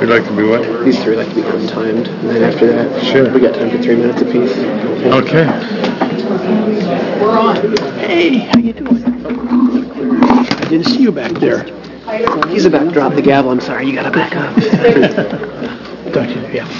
We'd like to be what? These three like to be untimed, and then after that, sure, we got time for 3 minutes apiece. Okay. We're on. Hey, how you doing? I didn't see you back there. He's about to drop the gavel. I'm sorry. You got to back up. Yeah.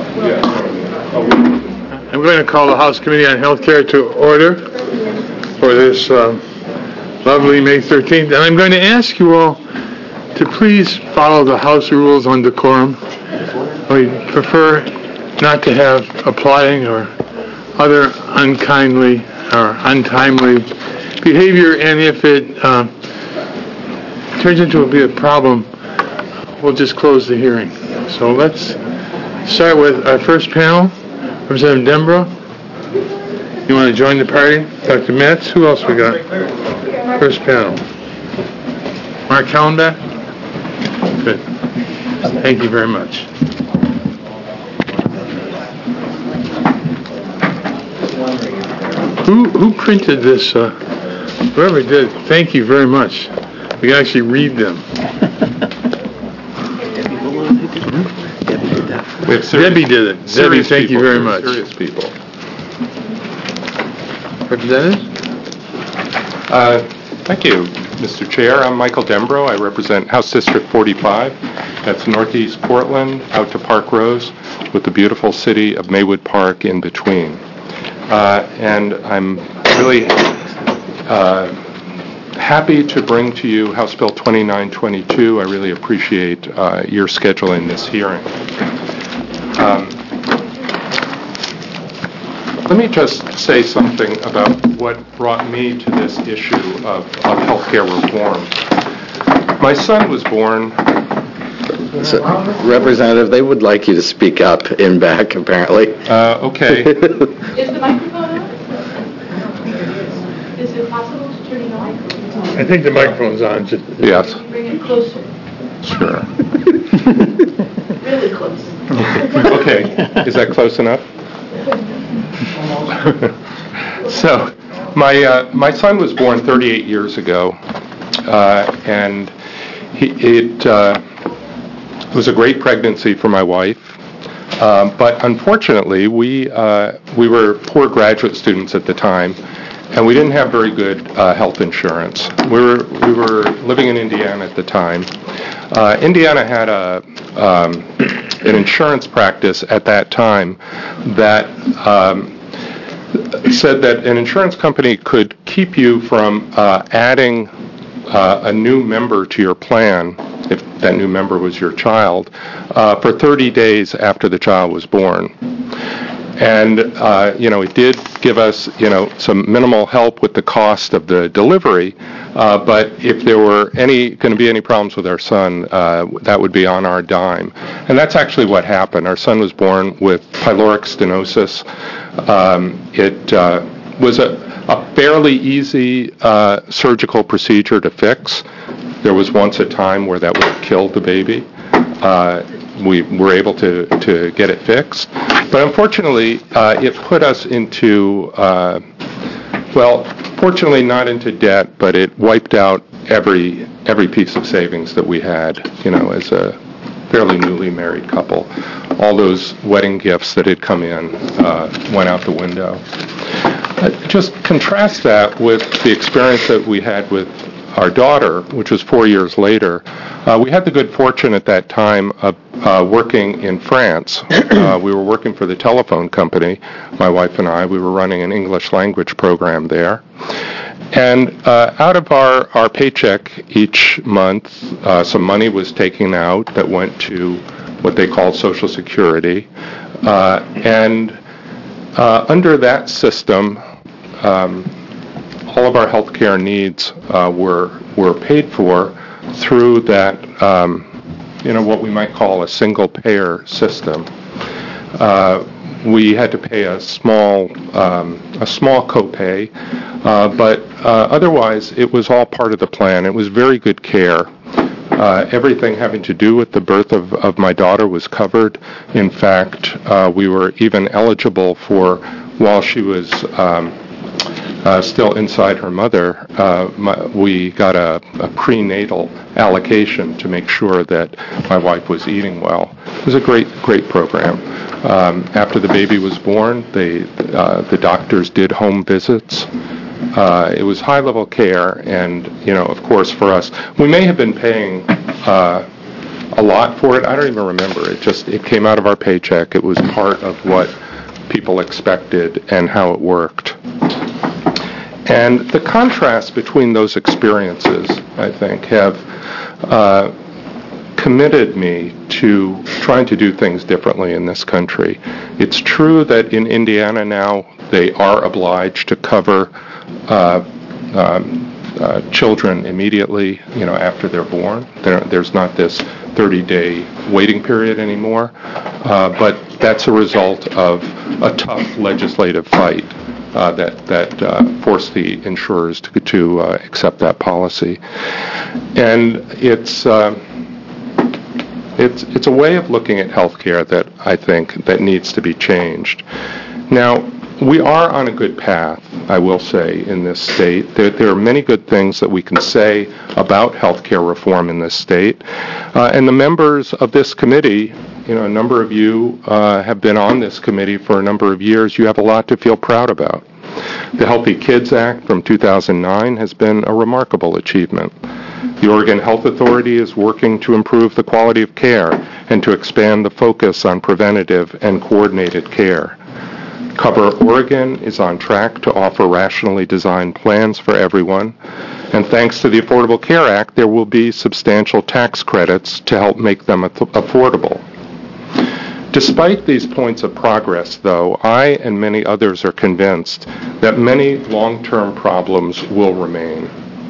I'm going to call the House Committee on Healthcare to order for this lovely May 13th. And I'm going to ask you all to please follow the House rules on decorum. We prefer not to have applauding or other unkindly or untimely behavior, and if it turns into a problem, we'll just close the hearing. So let's start with our first panel. Representative Dembro, you want to join the party? Dr. Metz, who else we got? First panel. Mark Kallenbach? Good. Thank you very much. Who printed this? Whoever did, thank you very much. We can actually read them. Debbie did it. Debbie, thank you very much. Serious people. Representative? Thank you, Mr. Chair. I'm Michael Dembro. I represent House District 45. That's northeast Portland, out to Park Rose, with the beautiful city of Maywood Park in between. And I'm really happy to bring to you House Bill 2922. I really appreciate your scheduling this hearing. Let me just say something about what brought me to this issue of healthcare reform. My son was born... So, Representative, they would like you to speak up in back, apparently. Okay. Is the microphone on? Is it possible to turn it on? I think the microphone's on. Yes. Can you bring it closer? Sure. Really close. Okay. Is that close enough? So, my son was born 38 years ago, and it was a great pregnancy for my wife. But unfortunately, we were poor graduate students at the time, and we didn't have very good health insurance. We were living in Indiana at the time. Indiana had an insurance practice at that time that said that an insurance company could keep you from adding a new member to your plan, if that new member was your child, for 30 days after the child was born. And, it did give us, some minimal help with the cost of the delivery, but if there were going to be any problems with our son, that would be on our dime. And that's actually what happened. Our son was born with pyloric stenosis. It was a fairly easy surgical procedure to fix. There was once a time where that would have killed the baby. We were able to get it fixed. But unfortunately, it put us into, fortunately not into debt, but it wiped out every piece of savings that we had, as a fairly newly married couple. All those wedding gifts that had come in went out the window. Just contrast that with the experience that we had with our daughter, which was 4 years later. We had the good fortune at that time of working in France. We were working for the telephone company, my wife and I. We were running an English language program there. And out of our paycheck each month, some money was taken out that went to what they called Social Security. And under that system, all of our health care needs were paid for through that, what we might call a single-payer system. We had to pay a small copay, but otherwise it was all part of the plan. It was very good care. Everything having to do with the birth of my daughter was covered. In fact, we were even eligible for, while she was still inside her mother, we got a prenatal allocation to make sure that my wife was eating well. It was a great program. After the baby was born, the doctors did home visits. It was high-level care, and, of course, for us, we may have been paying a lot for it. I don't even remember. It came out of our paycheck. It was part of what people expected and how it worked. And the contrast between those experiences, I think, have committed me to trying to do things differently in this country. It's true that in Indiana now they are obliged to cover children immediately, after they're born. There's not this 30-day waiting period anymore, but that's a result of a tough legislative fight that forced the insurers to accept that policy. And it's a way of looking at healthcare that I think that needs to be changed. Now, we are on a good path, I will say, in this state. There are many good things that we can say about healthcare reform in this state. And the members of this committee, a number of you have been on this committee for a number of years. You have a lot to feel proud about. The Healthy Kids Act from 2009 has been a remarkable achievement. The Oregon Health Authority is working to improve the quality of care and to expand the focus on preventative and coordinated care. Cover Oregon is on track to offer rationally designed plans for everyone, and thanks to the Affordable Care Act, there will be substantial tax credits to help make them affordable. Despite these points of progress, though, I and many others are convinced that many long-term problems will remain.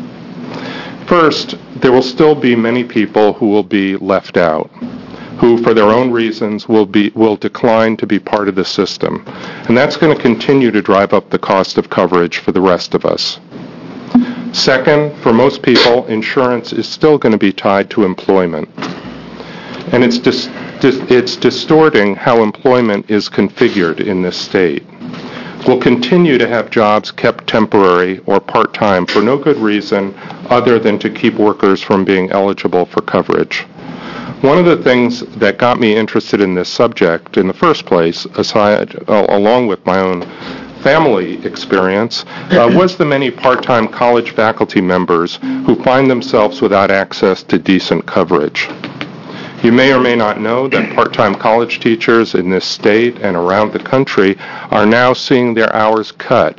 First, there will still be many people who will be left out, who, for their own reasons, will decline to be part of the system. And that's going to continue to drive up the cost of coverage for the rest of us. Second, for most people, insurance is still going to be tied to employment. And it's distorting how employment is configured in this state. We'll continue to have jobs kept temporary or part-time for no good reason other than to keep workers from being eligible for coverage. One of the things that got me interested in this subject in the first place, along with my own family experience, was the many part-time college faculty members who find themselves without access to decent coverage. You may or may not know that part-time college teachers in this state and around the country are now seeing their hours cut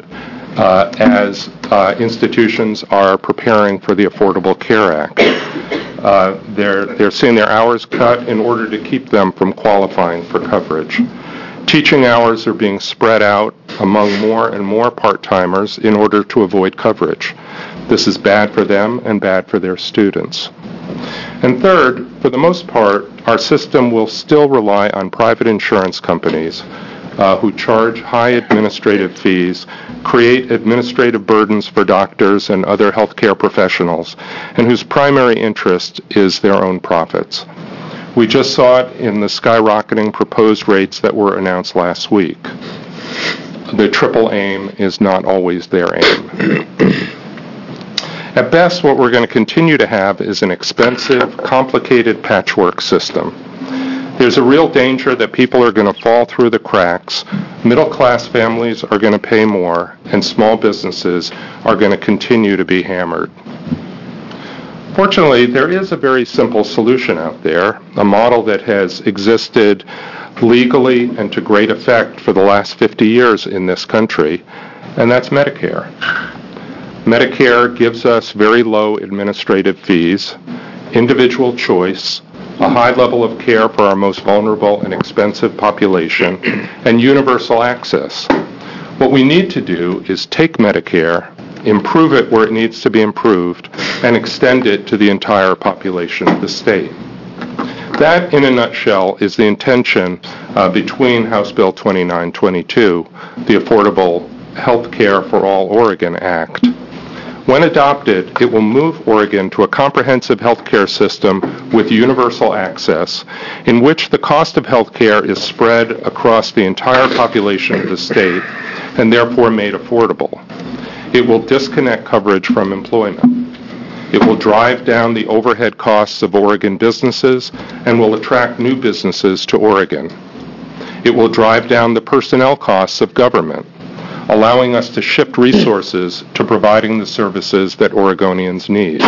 as institutions are preparing for the Affordable Care Act. They're seeing their hours cut in order to keep them from qualifying for coverage. Teaching hours are being spread out among more and more part-timers in order to avoid coverage. This is bad for them and bad for their students. And third, for the most part, our system will still rely on private insurance companies who charge high administrative fees, create administrative burdens for doctors and other healthcare professionals, and whose primary interest is their own profits. We just saw it in the skyrocketing proposed rates that were announced last week. The triple aim is not always their aim. At best, what we're going to continue to have is an expensive, complicated patchwork system. There's a real danger that people are going to fall through the cracks, middle-class families are going to pay more, and small businesses are going to continue to be hammered. Fortunately, there is a very simple solution out there, a model that has existed legally and to great effect for the last 50 years in this country, and that's Medicare. Medicare gives us very low administrative fees, individual choice, a high level of care for our most vulnerable and expensive population, and universal access. What we need to do is take Medicare, improve it where it needs to be improved, and extend it to the entire population of the state. That, in a nutshell, is the intention between House Bill 2922, the Affordable Health Care for All Oregon Act. When adopted, it will move Oregon to a comprehensive healthcare system with universal access, in which the cost of healthcare is spread across the entire population of the state and therefore made affordable. It will disconnect coverage from employment. It will drive down the overhead costs of Oregon businesses and will attract new businesses to Oregon. It will drive down the personnel costs of government, allowing us to shift resources to providing the services that Oregonians need.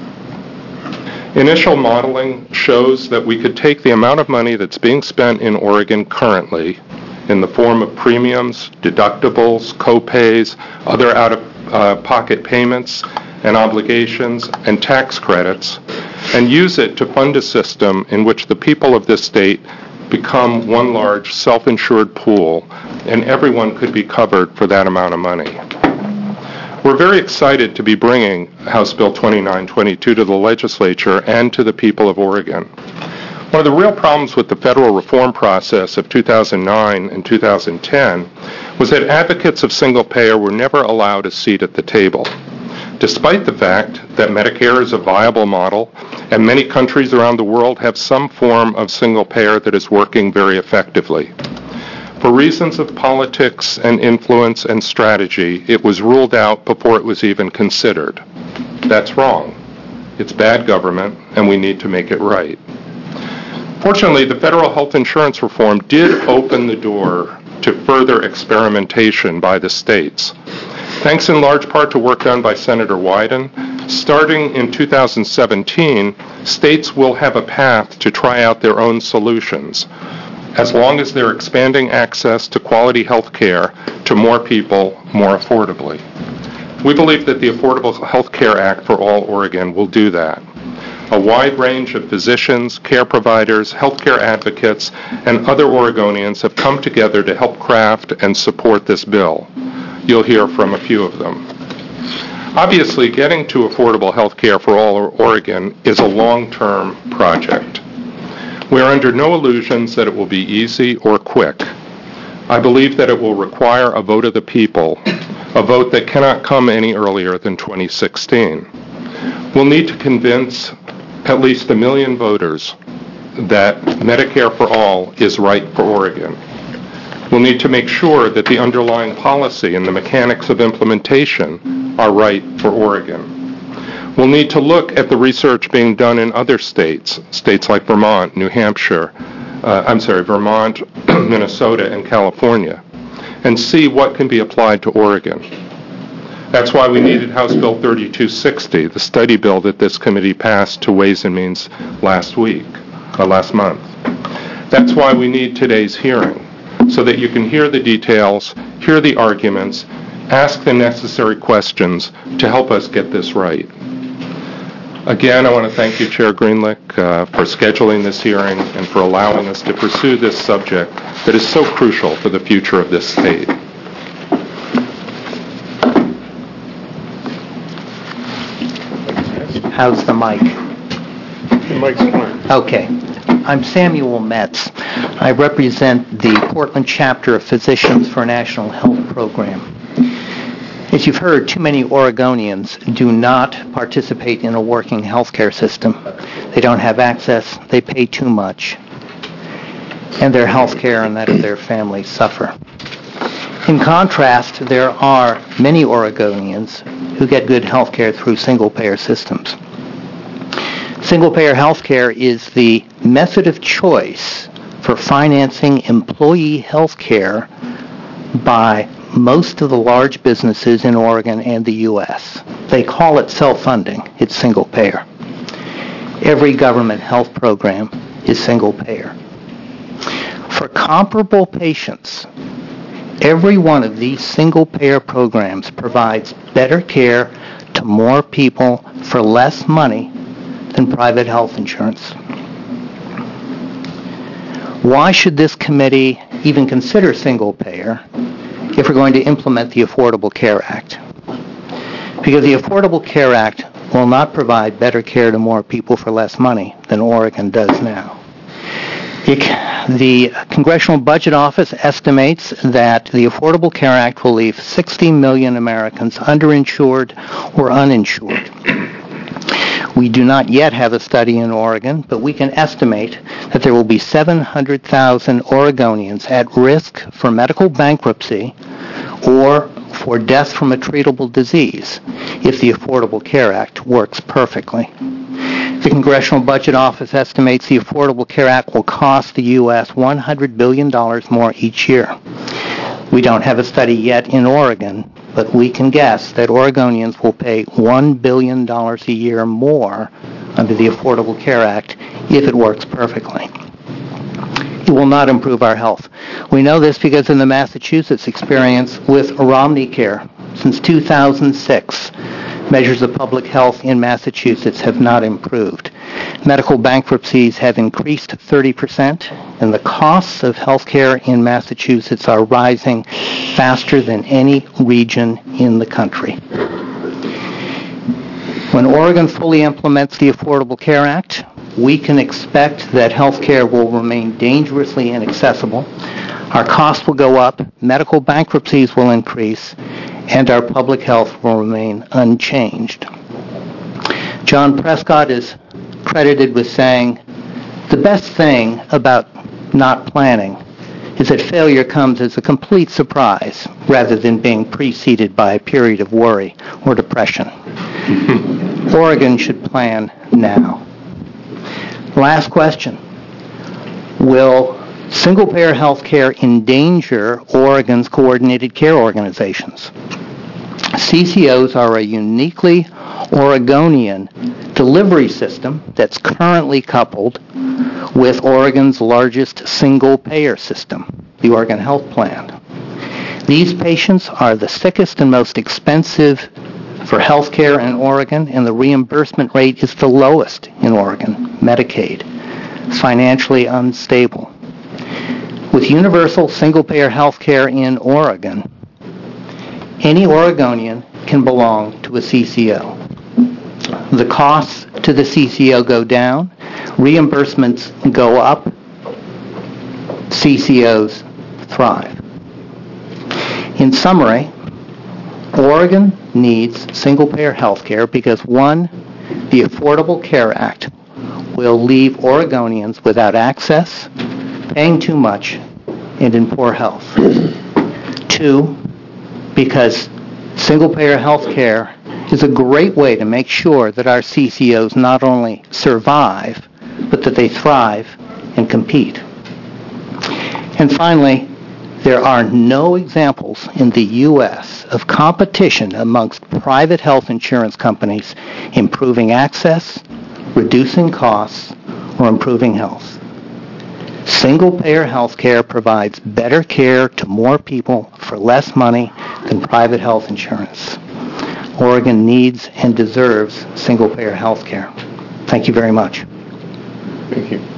Initial modeling shows that we could take the amount of money that's being spent in Oregon currently in the form of premiums, deductibles, co-pays, other out-of-pocket payments and obligations, and tax credits, and use it to fund a system in which the people of this state become one large self-insured pool, and everyone could be covered for that amount of money. We're very excited to be bringing House Bill 2922 to the legislature and to the people of Oregon. One of the real problems with the federal reform process of 2009 and 2010 was that advocates of single payer were never allowed a seat at the table. Despite the fact that Medicare is a viable model and many countries around the world have some form of single payer that is working very effectively. For reasons of politics and influence and strategy, it was ruled out before it was even considered. That's wrong. It's bad government, and we need to make it right. Fortunately, the federal health insurance reform did open the door to further experimentation by the states. Thanks in large part to work done by Senator Wyden, starting in 2017, states will have a path to try out their own solutions, as long as they're expanding access to quality health care to more people more affordably. We believe that the Affordable Health Care Act for all Oregon will do that. A wide range of physicians, care providers, healthcare advocates, and other Oregonians have come together to help craft and support this bill. You'll hear from a few of them. Obviously, getting to affordable health care for all Oregon is a long-term project. We are under no illusions that it will be easy or quick. I believe that it will require a vote of the people, a vote that cannot come any earlier than 2016. We'll need to convince at least 1 million voters that Medicare for all is right for Oregon. We'll need to make sure that the underlying policy and the mechanics of implementation are right for Oregon. We'll need to look at the research being done in other states, states like Vermont, Vermont, Minnesota, and California, and see what can be applied to Oregon. That's why we needed House Bill 3260, the study bill that this committee passed to Ways and Means last month. That's why we need today's hearing, so that you can hear the details, hear the arguments, ask the necessary questions to help us get this right. Again, I want to thank you, Chair Greenlick, for scheduling this hearing and for allowing us to pursue this subject that is so crucial for the future of this state. How's the mic? The mic's fine. Okay. I'm Samuel Metz. I represent the Portland chapter of Physicians for a National Health Program. As you've heard, too many Oregonians do not participate in a working healthcare system. They don't have access, they pay too much, and their healthcare and that of their families suffer. In contrast, there are many Oregonians who get good healthcare through single-payer systems. Single-payer healthcare is the method of choice for financing employee healthcare by most of the large businesses in Oregon and the U.S. They call it self-funding. It's single-payer. Every government health program is single-payer. For comparable patients, every one of these single-payer programs provides better care to more people for less money than private health insurance. Why should this committee even consider single-payer if we're going to implement the Affordable Care Act? Because the Affordable Care Act will not provide better care to more people for less money than Oregon does now. The Congressional Budget Office estimates that the Affordable Care Act will leave 60 million Americans underinsured or uninsured. We do not yet have a study in Oregon, but we can estimate that there will be 700,000 Oregonians at risk for medical bankruptcy or for death from a treatable disease if the Affordable Care Act works perfectly. The Congressional Budget Office estimates the Affordable Care Act will cost the U.S. $100 billion more each year. We don't have a study yet in Oregon, but we can guess that Oregonians will pay $1 billion a year more under the Affordable Care Act if it works perfectly. It will not improve our health. We know this because in the Massachusetts experience with RomneyCare, since 2006, measures of public health in Massachusetts have not improved. Medical bankruptcies have increased 30%, and the costs of health care in Massachusetts are rising faster than any region in the country. When Oregon fully implements the Affordable Care Act, we can expect that health care will remain dangerously inaccessible. Our costs will go up, medical bankruptcies will increase, and our public health will remain unchanged. John Prescott is credited with saying, "The best thing about not planning is that failure comes as a complete surprise rather than being preceded by a period of worry or depression." Oregon should plan now. Last question. Will single-payer health care endanger Oregon's coordinated care organizations? CCOs are a uniquely Oregonian delivery system that's currently coupled with Oregon's largest single-payer system, the Oregon Health Plan. These patients are the sickest and most expensive for health care in Oregon, and the reimbursement rate is the lowest in Oregon, Medicaid. It's financially unstable. With universal single-payer health care in Oregon, any Oregonian can belong to a CCO. The costs to the CCO go down, reimbursements go up, CCOs thrive. In summary, Oregon needs single-payer health care because, one, the Affordable Care Act will leave Oregonians without access, paying too much, and in poor health. Two, because single-payer health care is a great way to make sure that our CCOs not only survive, but that they thrive and compete. And finally, there are no examples in the U.S. of competition amongst private health insurance companies improving access, reducing costs, or improving health. Single-payer health care provides better care to more people for less money than private health insurance. Oregon needs and deserves single-payer health care. Thank you very much. Thank you.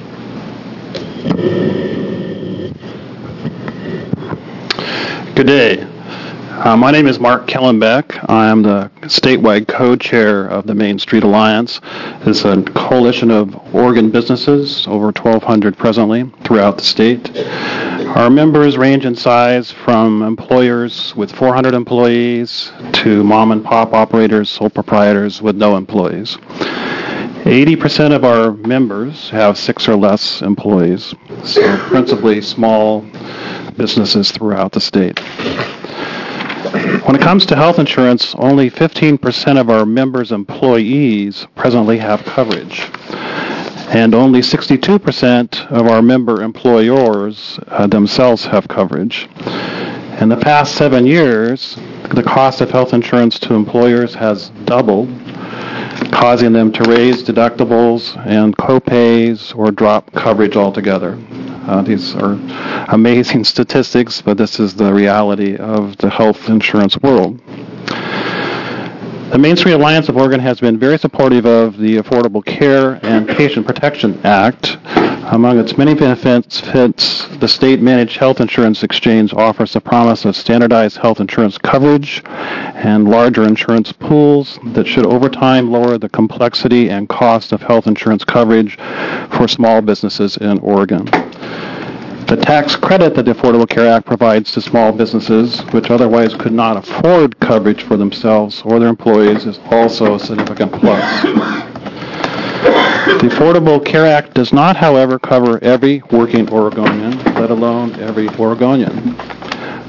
Good day. My name is Mark Kellenbeck. I am the statewide co-chair of the Main Street Alliance. It's a coalition of Oregon businesses, over 1,200 presently, throughout the state. Our members range in size from employers with 400 employees to mom-and-pop operators, sole proprietors with no employees. 80% of our members have 6 or less employees, so principally small businesses throughout the state. When it comes to health insurance, only 15% of our members' employees presently have coverage, and only 62% of our member employers themselves have coverage. In the past 7 years, the cost of health insurance to employers has doubled, causing them to raise deductibles and co-pays or drop coverage altogether. These are amazing statistics, but this is the reality of the health insurance world. The Main Street Alliance of Oregon has been very supportive of the Affordable Care and Patient Protection Act. Among its many benefits, the state-managed health insurance exchange offers the promise of standardized health insurance coverage and larger insurance pools that should over time lower the complexity and cost of health insurance coverage for small businesses in Oregon. The tax credit that the Affordable Care Act provides to small businesses, which otherwise could not afford coverage for themselves or their employees, is also a significant plus. The Affordable Care Act does not, however, cover every working Oregonian, let alone every Oregonian.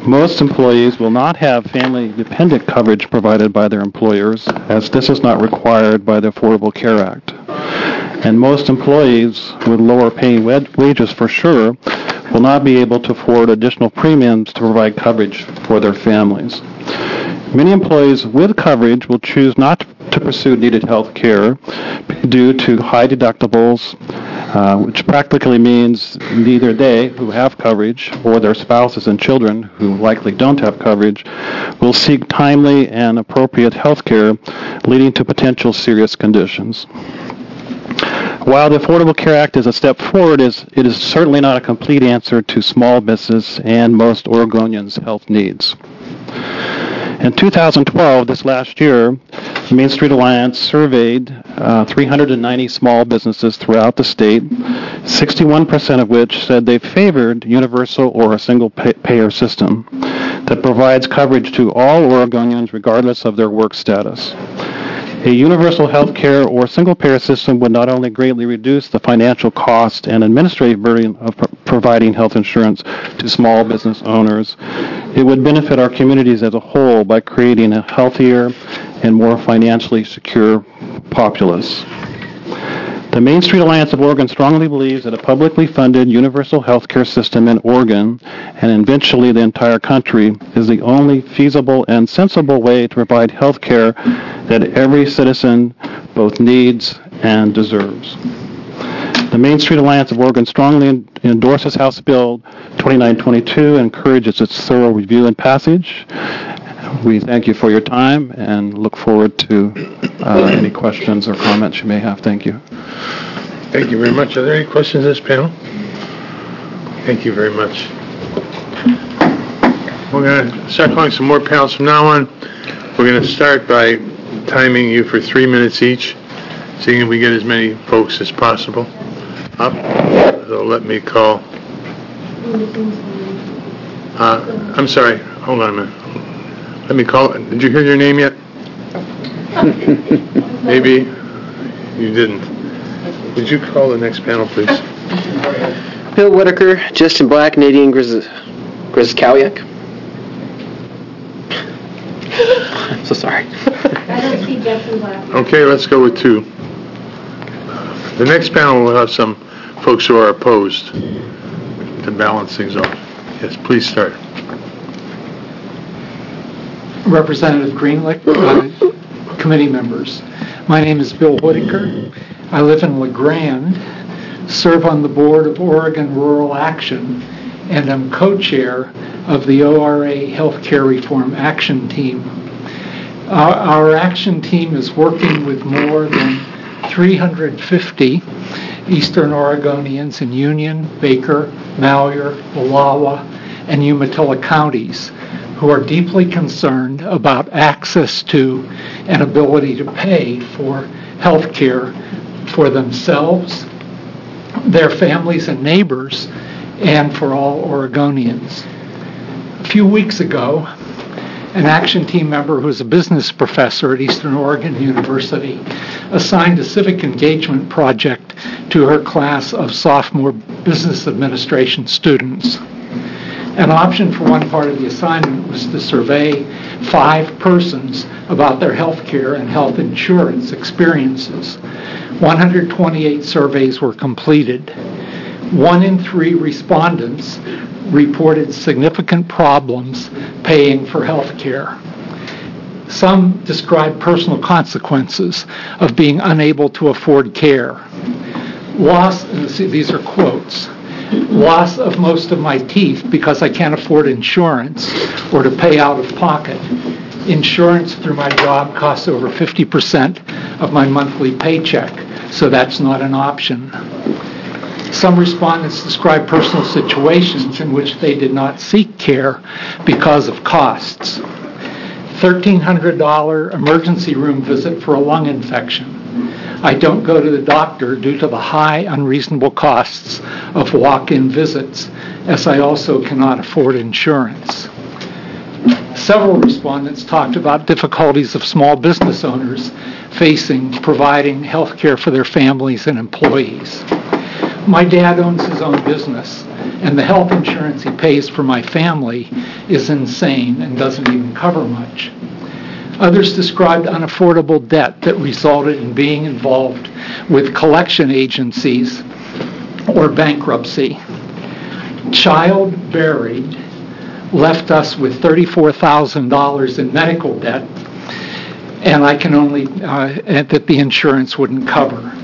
Most employees will not have family-dependent coverage provided by their employers, as this is not required by the Affordable Care Act. And most employees with lower paying wages for sure will not be able to afford additional premiums to provide coverage for their families. Many employees with coverage will choose not to pursue needed health care due to high deductibles, which practically means neither they, who have coverage, or their spouses and children, who likely don't have coverage, will seek timely and appropriate health care, leading to potential serious conditions. While the Affordable Care Act is a step forward, it is certainly not a complete answer to small business and most Oregonians' health needs. In 2012, this last year, the Main Street Alliance surveyed 390 small businesses throughout the state, 61% of which said they favored universal or a single-payer system that provides coverage to all Oregonians regardless of their work status. A universal health care or single-payer system would not only greatly reduce the financial cost and administrative burden of providing health insurance to small business owners, it would benefit our communities as a whole by creating a healthier and more financially secure populace. The Main Street Alliance of Oregon strongly believes that a publicly funded universal health care system in Oregon, and eventually the entire country, is the only feasible and sensible way to provide health care that every citizen both needs and deserves. The Main Street Alliance of Oregon strongly endorses House Bill 2922 and encourages its thorough review and passage. We thank you for your time and look forward to any questions or comments you may have. Thank you. Thank you very much. Are there any questions in this panel? Thank you very much. We're going to start calling some more panels from now on. We're going to start by timing you for 3 minutes each, seeing if we get as many folks as possible up. So let me call. I'm sorry. Hold on a minute. Let me call. Did you hear your name yet? Maybe you didn't. Would you call the next panel, please? Bill Whitaker, Justin Black, Nadine Gryzkowiak. I'm so sorry. I don't see Justin Black. Okay, let's go with 2. The next panel will have some folks who are opposed to balance things off. Yes, please start. Representative Greenlick, committee members. My name is Bill Whitaker. I live in LeGrand, serve on the board of Oregon Rural Action, and am co-chair of the ORA Healthcare Reform Action Team. Our action team is working with more than 350 Eastern Oregonians in Union, Baker, Malheur, Wallowa, and Umatilla counties who are deeply concerned about access to and ability to pay for health care for themselves, their families and neighbors, and for all Oregonians. A few weeks ago, an action team member who is a business professor at Eastern Oregon University assigned a civic engagement project to her class of sophomore business administration students. An option for one part of the assignment was to survey 5 persons about their health care and health insurance experiences. 128 surveys were completed. 1 in 3 respondents reported significant problems paying for health care. Some described personal consequences of being unable to afford care. These are quotes. Loss of most of my teeth because I can't afford insurance or to pay out of pocket. Insurance through my job costs over 50% of my monthly paycheck, so that's not an option. Some respondents described personal situations in which they did not seek care because of costs. $1,300 emergency room visit for a lung infection. I don't go to the doctor due to the high, unreasonable costs of walk-in visits, as I also cannot afford insurance. Several respondents talked about difficulties of small business owners facing providing health care for their families and employees. My dad owns his own business, and the health insurance he pays for my family is insane and doesn't even cover much. Others described unaffordable debt that resulted in being involved with collection agencies or bankruptcy. Child buried left us with $34,000 in medical debt, and I can only, that the insurance wouldn't cover.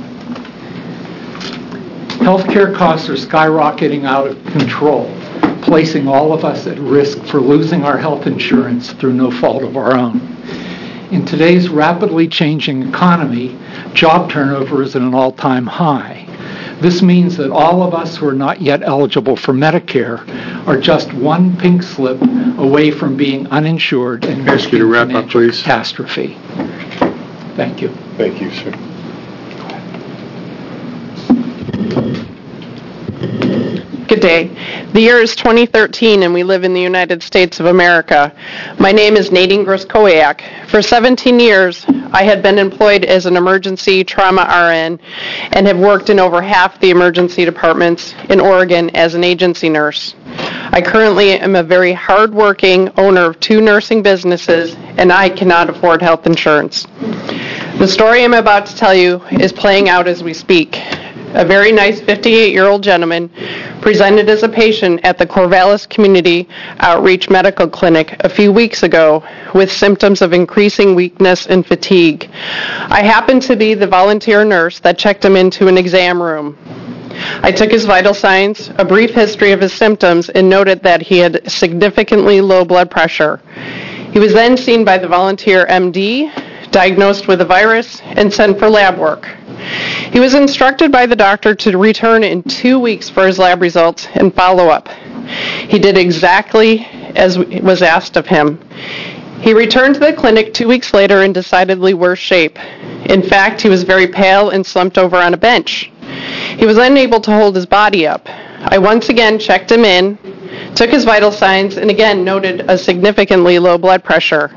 Healthcare costs are skyrocketing out of control, placing all of us at risk for losing our health insurance through no fault of our own. In today's rapidly changing economy, job turnover is at an all-time high. This means that all of us who are not yet eligible for Medicare are just one pink slip away from being uninsured and Ask you to wrap up, please. catastrophe. Thank you. Thank you, sir. Good day. The year is 2013 and we live in the United States of America. My name is Nadine Groskowiak. For 17 years, I had been employed as an emergency trauma RN and have worked in over half the emergency departments in Oregon as an agency nurse. I currently am a very hard-working owner of 2 nursing businesses, and I cannot afford health insurance. The story I'm about to tell you is playing out as we speak. A very nice 58-year-old gentleman presented as a patient at the Corvallis Community Outreach Medical Clinic a few weeks ago with symptoms of increasing weakness and fatigue. I happened to be the volunteer nurse that checked him into an exam room. I took his vital signs, a brief history of his symptoms, and noted that he had significantly low blood pressure. He was then seen by the volunteer MD, diagnosed with a virus, and sent for lab work. He was instructed by the doctor to return in 2 weeks for his lab results and follow-up. He did exactly as was asked of him. He returned to the clinic 2 weeks later in decidedly worse shape. In fact, he was very pale and slumped over on a bench. He was unable to hold his body up. I once again checked him in, took his vital signs, and again noted a significantly low blood pressure.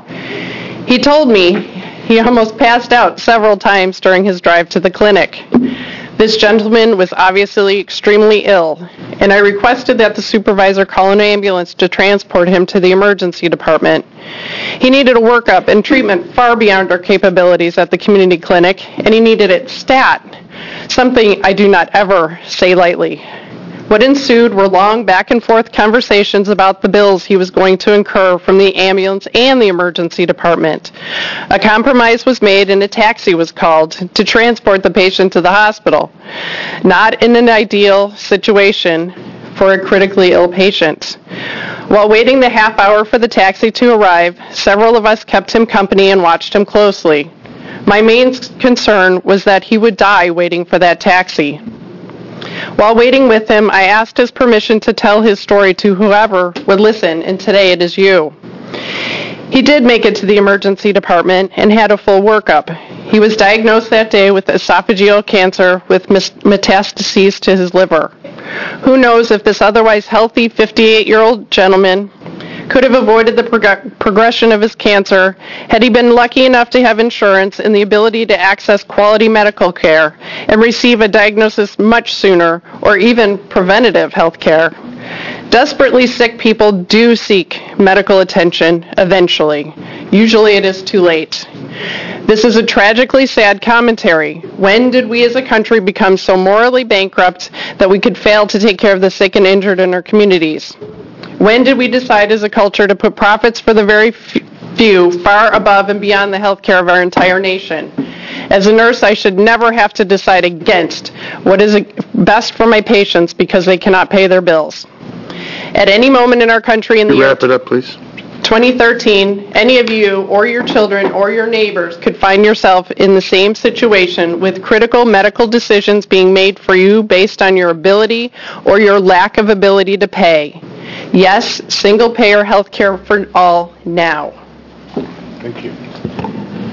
He told me he almost passed out several times during his drive to the clinic. This gentleman was obviously extremely ill, and I requested that the supervisor call an ambulance to transport him to the emergency department. He needed a workup and treatment far beyond our capabilities at the community clinic, and he needed it stat, something I do not ever say lightly. What ensued were long back-and-forth conversations about the bills he was going to incur from the ambulance and the emergency department. A compromise was made and a taxi was called to transport the patient to the hospital. Not in an ideal situation for a critically ill patient. While waiting the half hour for the taxi to arrive, several of us kept him company and watched him closely. My main concern was that he would die waiting for that taxi. While waiting with him, I asked his permission to tell his story to whoever would listen, and today it is you. He did make it to the emergency department and had a full workup. He was diagnosed that day with esophageal cancer with metastases to his liver. Who knows if this otherwise healthy 58-year-old gentleman could have avoided the progression of his cancer had he been lucky enough to have insurance and the ability to access quality medical care and receive a diagnosis much sooner, or even preventative health care. Desperately sick people do seek medical attention eventually. Usually it is too late. This is a tragically sad commentary. When did we as a country become so morally bankrupt that we could fail to take care of the sick and injured in our communities? When did we decide as a culture to put profits for the very few far above and beyond the health care of our entire nation? As a nurse, I should never have to decide against what is best for my patients because they cannot pay their bills. At any moment in our country in the year Wrap it up, please. 2013, any of you or your children or your neighbors could find yourself in the same situation with critical medical decisions being made for you based on your ability or your lack of ability to pay. Yes, single-payer health care for all now. Thank you.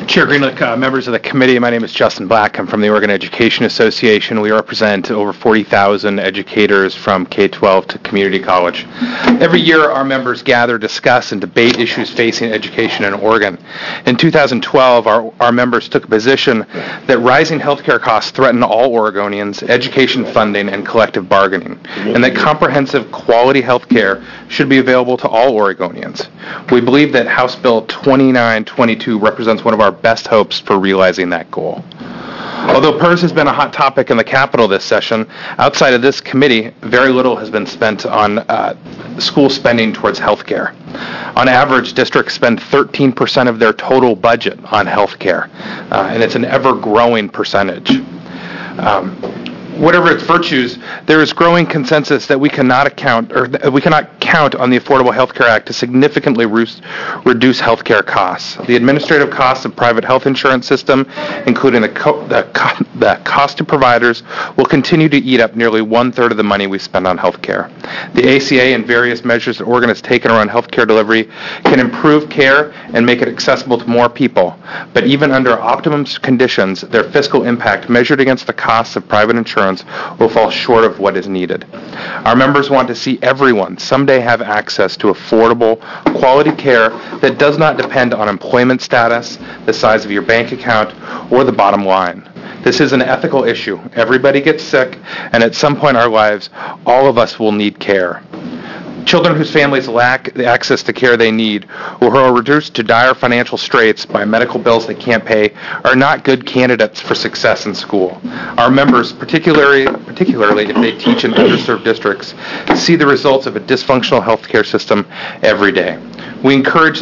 Chair Greenlick, members of the committee, my name is Justin Black. I'm from the Oregon Education Association. We represent over 40,000 educators from K-12 to community college. Every year, our members gather, discuss, and debate issues facing education in Oregon. In 2012, our members took a position that rising healthcare costs threaten all Oregonians, education funding, and collective bargaining, and that comprehensive quality healthcare should be available to all Oregonians. We believe that House Bill 2922 represents one of our best hopes for realizing that goal. Although PERS has been a hot topic in the Capitol this session, outside of this committee, very little has been spent on school spending towards health care. On average, districts spend 13% of their total budget on health care, and it's an ever-growing percentage. Whatever its virtues, there is growing consensus that we cannot count on the Affordable Health Care Act to significantly reduce health care costs. The administrative costs of private health insurance system, including the cost to providers, will continue to eat up nearly one-third of the money we spend on health care. The ACA and various measures that Oregon has taken around health care delivery can improve care and make it accessible to more people. But even under optimum conditions, their fiscal impact measured against the costs of private insurance will fall short of what is needed. Our members want to see everyone someday have access to affordable, quality care that does not depend on employment status, the size of your bank account, or the bottom line. This is an ethical issue. Everybody gets sick, and at some point in our lives, all of us will need care. Children whose families lack the access to care they need or who are reduced to dire financial straits by medical bills they can't pay are not good candidates for success in school. Our members, particularly if they teach in underserved districts, see the results of a dysfunctional healthcare system every day. We are encouraged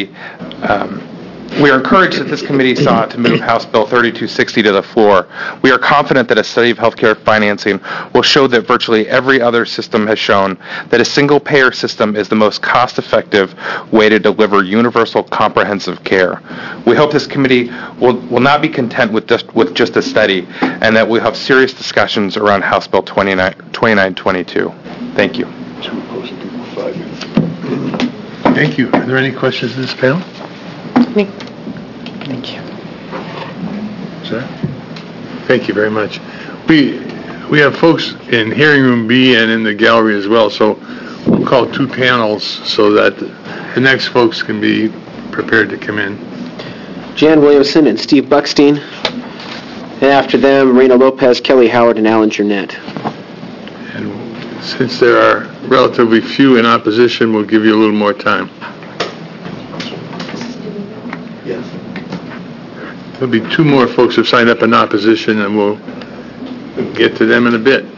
that this committee sought to move House Bill 3260 to the floor. We are confident that a study of healthcare financing will show that virtually every other system has shown that a single-payer system is the most cost-effective way to deliver universal, comprehensive care. We hope this committee will not be content with just a study, and that we'll have serious discussions around House Bill 2922. Thank you. Thank you. Are there any questions in this panel? Thank you. Sir? Thank you very much. We have folks in hearing room B and in the gallery as well, so we'll call two panels so that the next folks can be prepared to come in. Jan Williamson and Steve Buckstein. And after them, Rena Lopez, Kelly Howard, and Alan Jernett. And since there are relatively few in opposition, we'll give you a little more time. There'll be two more folks who've signed up in opposition, and we'll get to them in a bit.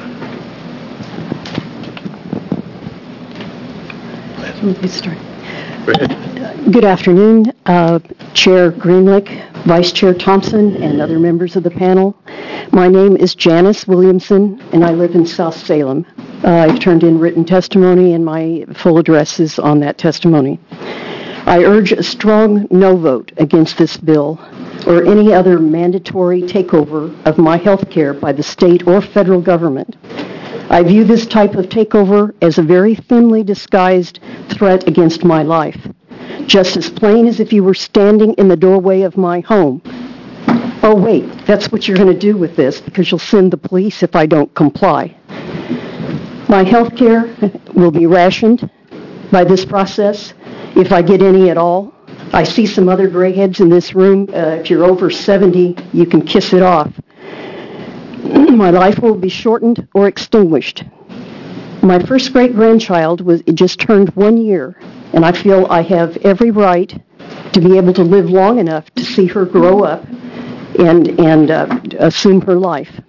Go ahead. Good afternoon, Chair Greenlick, Vice Chair Thompson, and other members of the panel. My name is Janice Williamson, and I live in South Salem. I've turned in written testimony, and my full address is on that testimony. I urge a strong no vote against this bill or any other mandatory takeover of my health care by the state or federal government. I view this type of takeover as a very thinly disguised threat against my life, just as plain as if you were standing in the doorway of my home. Oh, wait, that's what you're going to do with this because you'll send the police if I don't comply. My health care will be rationed by this process, if I get any at all. I see some other gray heads in this room. If you're over 70, you can kiss it off. My life will be shortened or extinguished. My first great-grandchild just turned 1 year, and I feel I have every right to be able to live long enough to see her grow up and assume her life.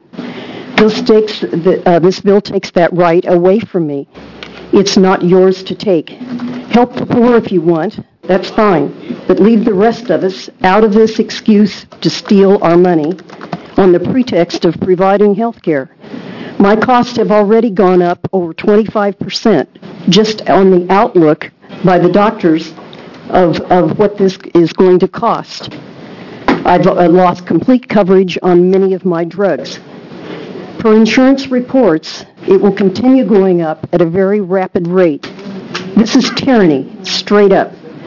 This bill takes that right away from me. It's not yours to take. Help the poor if you want. That's fine. But leave the rest of us out of this excuse to steal our money on the pretext of providing health care. My costs have already gone up over 25% just on the outlook by the doctors of what this is going to cost. I've lost complete coverage on many of my drugs. Per insurance reports, it will continue going up at a very rapid rate. This is tyranny, straight up.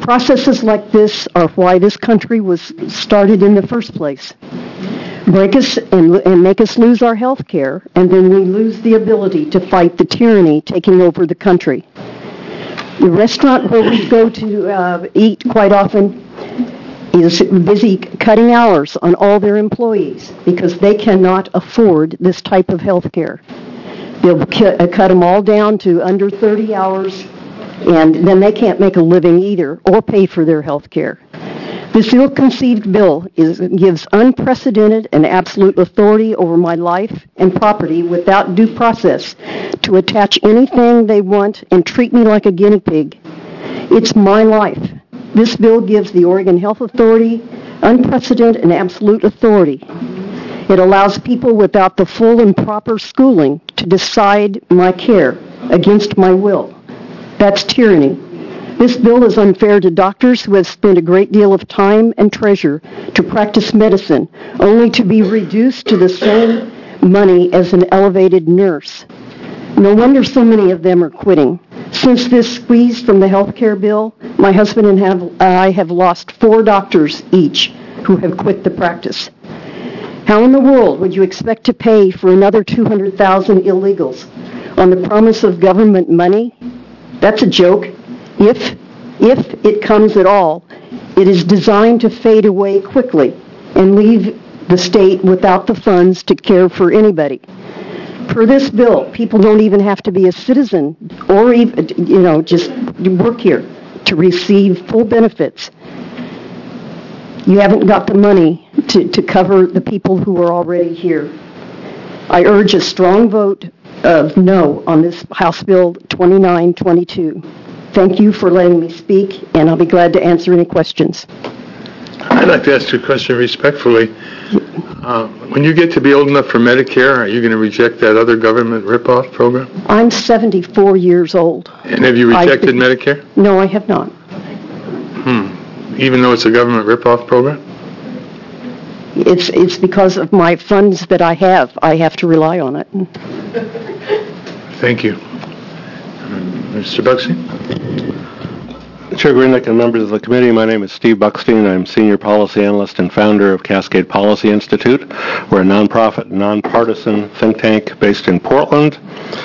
Processes like this are why this country was started in the first place. Break us and make us lose our health care, and then we lose the ability to fight the tyranny taking over the country. The restaurant where we go to eat quite often is busy cutting hours on all their employees because they cannot afford this type of health care. They'll cut them all down to under 30 hours, and then they can't make a living either or pay for their health care. This ill-conceived bill gives unprecedented and absolute authority over my life and property without due process to attach anything they want and treat me like a guinea pig. It's my life. This bill gives the Oregon Health Authority unprecedented and absolute authority. It allows people without the full and proper schooling to decide my care against my will. That's tyranny. This bill is unfair to doctors who have spent a great deal of time and treasure to practice medicine, only to be reduced to the same money as an elevated nurse. No wonder so many of them are quitting. Since this squeeze from the health care bill, my husband and I have lost 4 doctors each who have quit the practice. How in the world would you expect to pay for another 200,000 illegals on the promise of government money? That's a joke. If it comes at all, it is designed to fade away quickly and leave the state without the funds to care for anybody. Per this bill, people don't even have to be a citizen or even, just work here to receive full benefits. You haven't got the money to cover the people who are already here. I urge a strong vote of no on this House Bill 2922. Thank you for letting me speak, and I'll be glad to answer any questions. I'd like to ask you a question respectfully. When you get to be old enough for Medicare, are you going to reject that other government ripoff program? I'm 74 years old. And have you rejected Medicare? No, I have not. Even though it's a government ripoff program? It's because of my funds that I have to rely on it. Thank you. Mr. Buxton? Chair Greenlick and members of the committee, my name is Steve Buxton. I'm Senior Policy Analyst and founder of Cascade Policy Institute. We're a nonprofit, nonpartisan think tank based in Portland.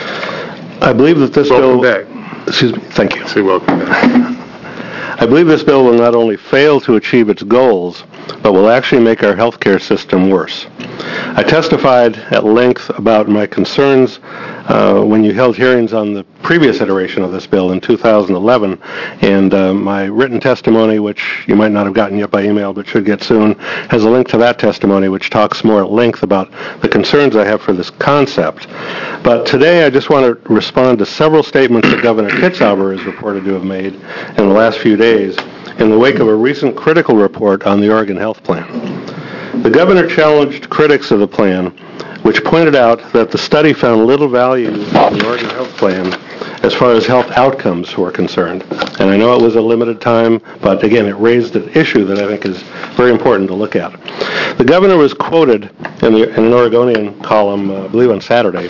I believe that this bill... Welcome back. Excuse me. Thank you. Say welcome back. I believe this bill will not only fail to achieve its goals, but will actually make our healthcare system worse. I testified at length about my concerns when you held hearings on the previous iteration of this bill in 2011, and my written testimony, which you might not have gotten yet by email but should get soon, has a link to that testimony which talks more at length about the concerns I have for this concept. But today I just want to respond to several statements that Governor Kitzhaber is reported to have made in the last few days in the wake of a recent critical report on the Oregon Health Plan. The governor challenged critics of the plan, which pointed out that the study found little value in the Oregon Health Plan as far as health outcomes were concerned. And I know it was a limited time, but again, it raised an issue that I think is very important to look at. The governor was quoted in an Oregonian column, I believe on Saturday,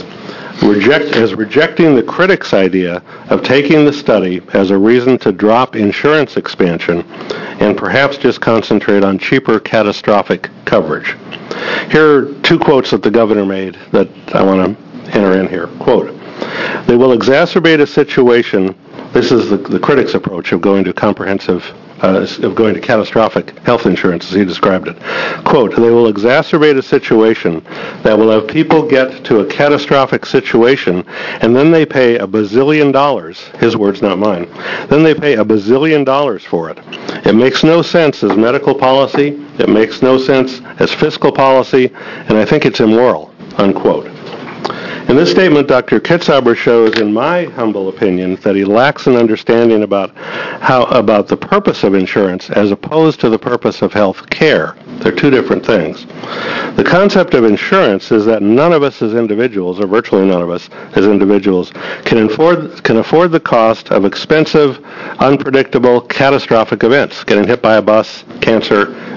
as rejecting the critics' idea of taking the study as a reason to drop insurance expansion and perhaps just concentrate on cheaper catastrophic coverage. Here are 2 quotes that the governor made that I want to enter in here. Quote, "They will exacerbate a situation," this is the critics' approach of going to going to catastrophic health insurance, as he described it. Quote, "They will exacerbate a situation that will have people get to a catastrophic situation and then they pay $1 bazillion, his words, not mine, then they pay $1 bazillion for it. It makes no sense as medical policy, it makes no sense as fiscal policy, and I think it's immoral," unquote. In this statement, Dr. Kitzhaber shows, in my humble opinion, that he lacks an understanding about the purpose of insurance as opposed to the purpose of health care. They're 2 different things. The concept of insurance is that none of us as individuals, or virtually none of us as individuals, can afford the cost of expensive, unpredictable, catastrophic events, getting hit by a bus, cancer,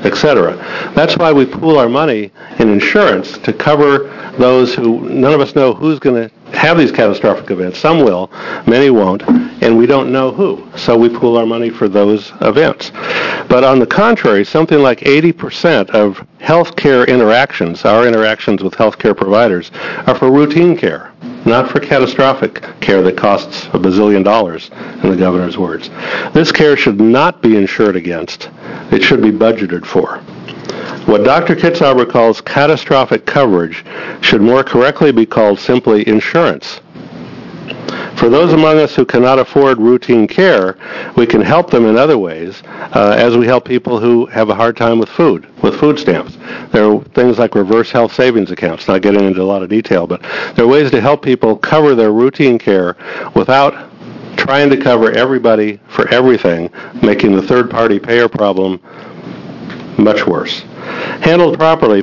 etc. That's why we pool our money in insurance to cover those who none of us know who's going to have these catastrophic events. Some will, many won't, and we don't know who. So we pool our money for those events. But on the contrary, something like 80% of healthcare interactions, our interactions with healthcare providers, are for routine care, not for catastrophic care that costs $1 bazillion, in the governor's words. This care should not be insured against. It should be budgeted for. What Dr. Kitzhaber calls catastrophic coverage should more correctly be called simply insurance. For those among us who cannot afford routine care, we can help them in other ways, as we help people who have a hard time with food stamps. There are things like reverse health savings accounts, not getting into a lot of detail, but there are ways to help people cover their routine care without trying to cover everybody for everything, making the third-party payer problem much worse. Handled properly,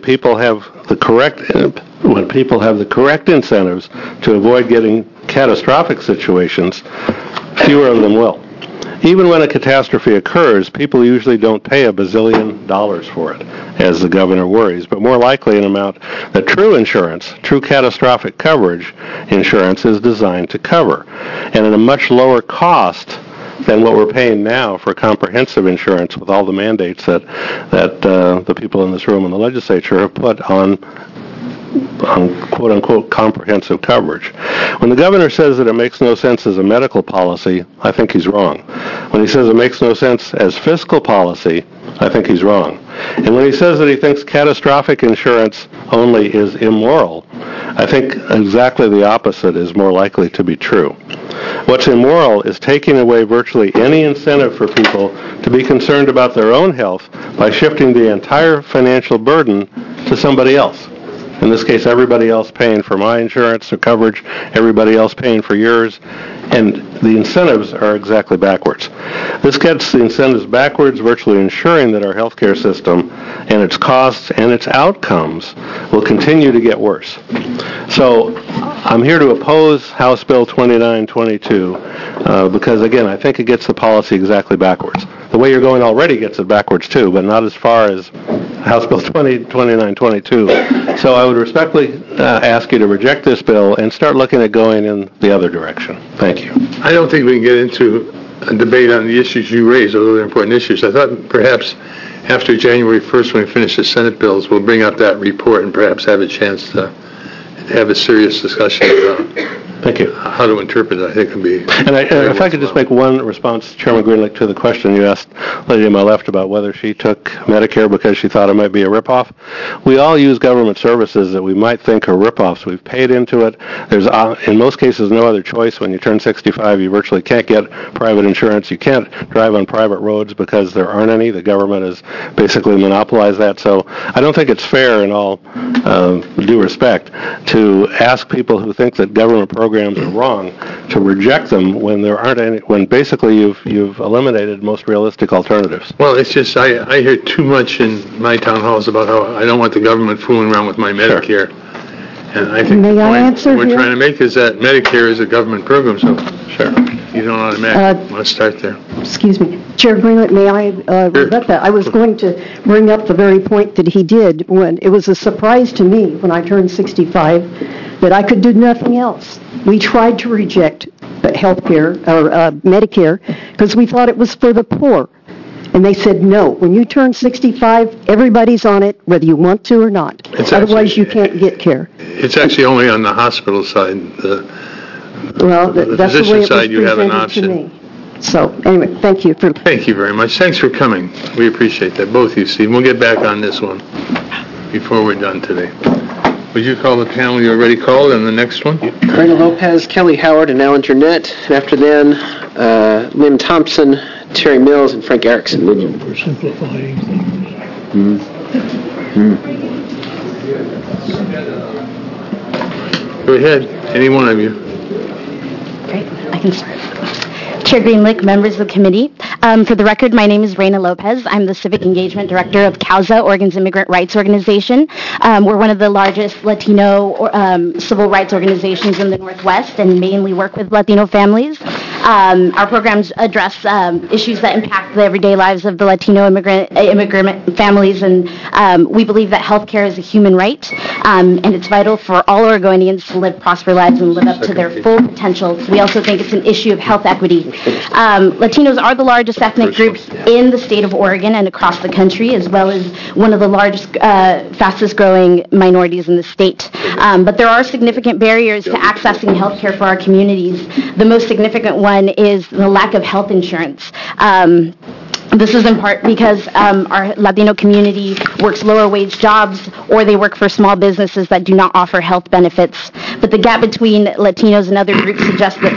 when people have the correct incentives to avoid getting catastrophic situations, fewer of them will. Even when a catastrophe occurs, people usually don't pay $1 bazillion for it, as the governor worries, but more likely an amount that true insurance, true catastrophic coverage insurance, is designed to cover, and at a much lower cost than what we're paying now for comprehensive insurance with all the mandates that the people in this room and the legislature have put on quote-unquote comprehensive coverage. When the governor says that it makes no sense as a medical policy, I think he's wrong. When he says it makes no sense as fiscal policy, I think he's wrong. And when he says that he thinks catastrophic insurance only is immoral, I think exactly the opposite is more likely to be true. What's immoral is taking away virtually any incentive for people to be concerned about their own health by shifting the entire financial burden to somebody else. In this case, everybody else paying for my insurance or coverage, everybody else paying for yours, and the incentives are exactly backwards. This gets the incentives backwards, virtually ensuring that our healthcare system and its costs and its outcomes will continue to get worse. So I'm here to oppose House Bill 2922 because, again, I think it gets the policy exactly backwards. The way you're going already gets it backwards, too, but not as far as House Bill 2922. So I would respectfully ask you to reject this bill and start looking at going in the other direction. Thank you. I don't think we can get into a debate on the issues you raised, although they're important issues. I thought perhaps after January 1st, when we finish the Senate bills, we'll bring up that report and perhaps have a chance to have a serious discussion about Thank you. how to interpret it. I think would be... And if I could just make one response, Chairman Greenlick, to the question you asked Lady to my left about whether she took Medicare because she thought it might be a ripoff. We all use government services that we might think are ripoffs. We've paid into it. There's, in most cases, no other choice. When you turn 65, you virtually can't get private insurance. You can't drive on private roads because there aren't any. The government has basically monopolized that. So I don't think it's fair, in all due respect, to ask people who think that government programs are wrong to reject them when there aren't any, when basically you've eliminated most realistic alternatives. Well, it's just I hear too much in my town halls about how I don't want the government fooling around with my Medicare. Sure. And I think May the I point answer we're here? trying to make is that Medicare is a government program, so Sure. you don't automatically want to start there. Excuse me. Chair Greenlight, may I rebut that? I was going to bring up the very point that he did when it was a surprise to me when I turned 65 that I could do nothing else. We tried to reject health care or Medicare because we thought it was for the poor. And they said, no, when you turn 65, everybody's on it, whether you want to or not. Otherwise, you can't get care. It's actually only on the hospital side. Well, that's the way it was side, you have an presented to option. me. So, anyway, thank you. Thank you very much. Thanks for coming. We appreciate that, both of you, Steve. We'll get back on this one before we're done today. Would you call the panel you already called and the next one? Brenda Lopez, Kelly Howard, and Alan Jurnett. And after then, Lynn Thompson, Terry Mills, and Frank Erickson. For simplifying things. Go ahead, any one of you. Great, I can start. Chair Greenlick, members of the committee. For the record, my name is Reina Lopez. I'm the Civic Engagement Director of CAUSA, Oregon's Immigrant Rights Organization. We're one of the largest Latino civil rights organizations in the Northwest and mainly work with Latino families. Our programs address issues that impact the everyday lives of the Latino immigrant families, and we believe that healthcare is a human right, and it's vital for all Oregonians to live prosperous lives and live up to their full potential. We also think it's an issue of health equity. Latinos are the largest ethnic group in the state of Oregon and across the country, as well as one of the largest, fastest growing minorities in the state. But there are significant barriers to accessing health care for our communities. The most significant one is the lack of health insurance. This is in part because our Latino community works lower wage jobs, or they work for small businesses that do not offer health benefits. But the gap between Latinos and other groups suggests that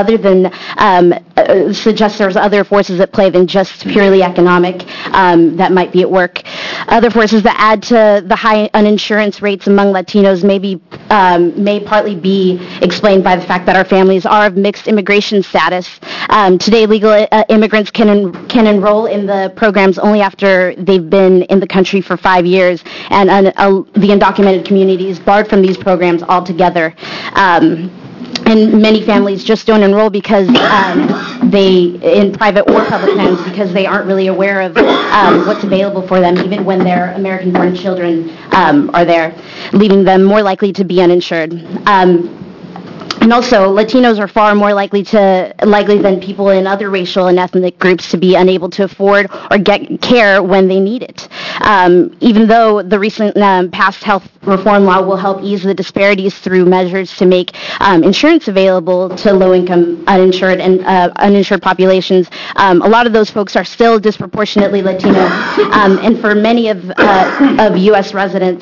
there's other forces at play than just purely economic that might be at work. Other forces that add to the high uninsurance rates among Latinos may partly be explained by the fact that our families are of mixed immigration status. Today, legal immigrants can enroll in the programs only after they've been in the country for 5 years, and the undocumented community is barred from these programs altogether. And many families just don't enroll because in private or public plans, because they aren't really aware of what's available for them, even when their American-born children are there, leaving them more likely to be uninsured. And also, Latinos are far more likely than people in other racial and ethnic groups to be unable to afford or get care when they need it. Even though the recent passed health reform law will help ease the disparities through measures to make insurance available to low-income uninsured and uninsured populations, a lot of those folks are still disproportionately Latino, and for many of U.S. residents,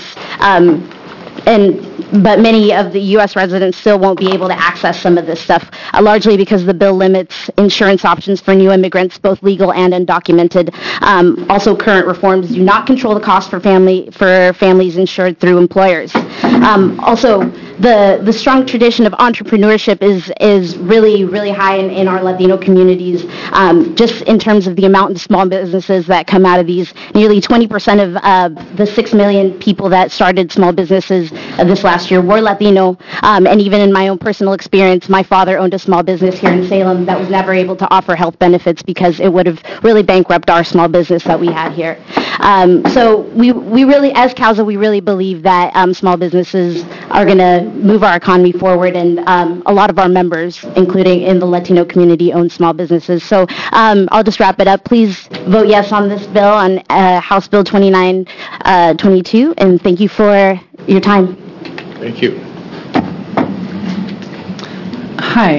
but many of the U.S. residents still won't be able to access some of this stuff, largely because the bill limits insurance options for new immigrants, both legal and undocumented. Also, current reforms do not control the cost for families insured through employers. Also, the strong tradition of entrepreneurship is really, really high in our Latino communities, just in terms of the amount of small businesses that come out of these. Nearly 20% of the 6 million people that started small businesses this last year were Latino, and even in my own personal experience, my father owned a small business here in Salem that was never able to offer health benefits because it would have really bankrupted our small business that we had here. So we really, as CAUSA, we really believe that small businesses are going to move our economy forward, and a lot of our members, including in the Latino community, own small businesses. So I'll just wrap it up. Please vote yes on this bill, on House Bill 2922, and thank you for your time. Thank you. Hi,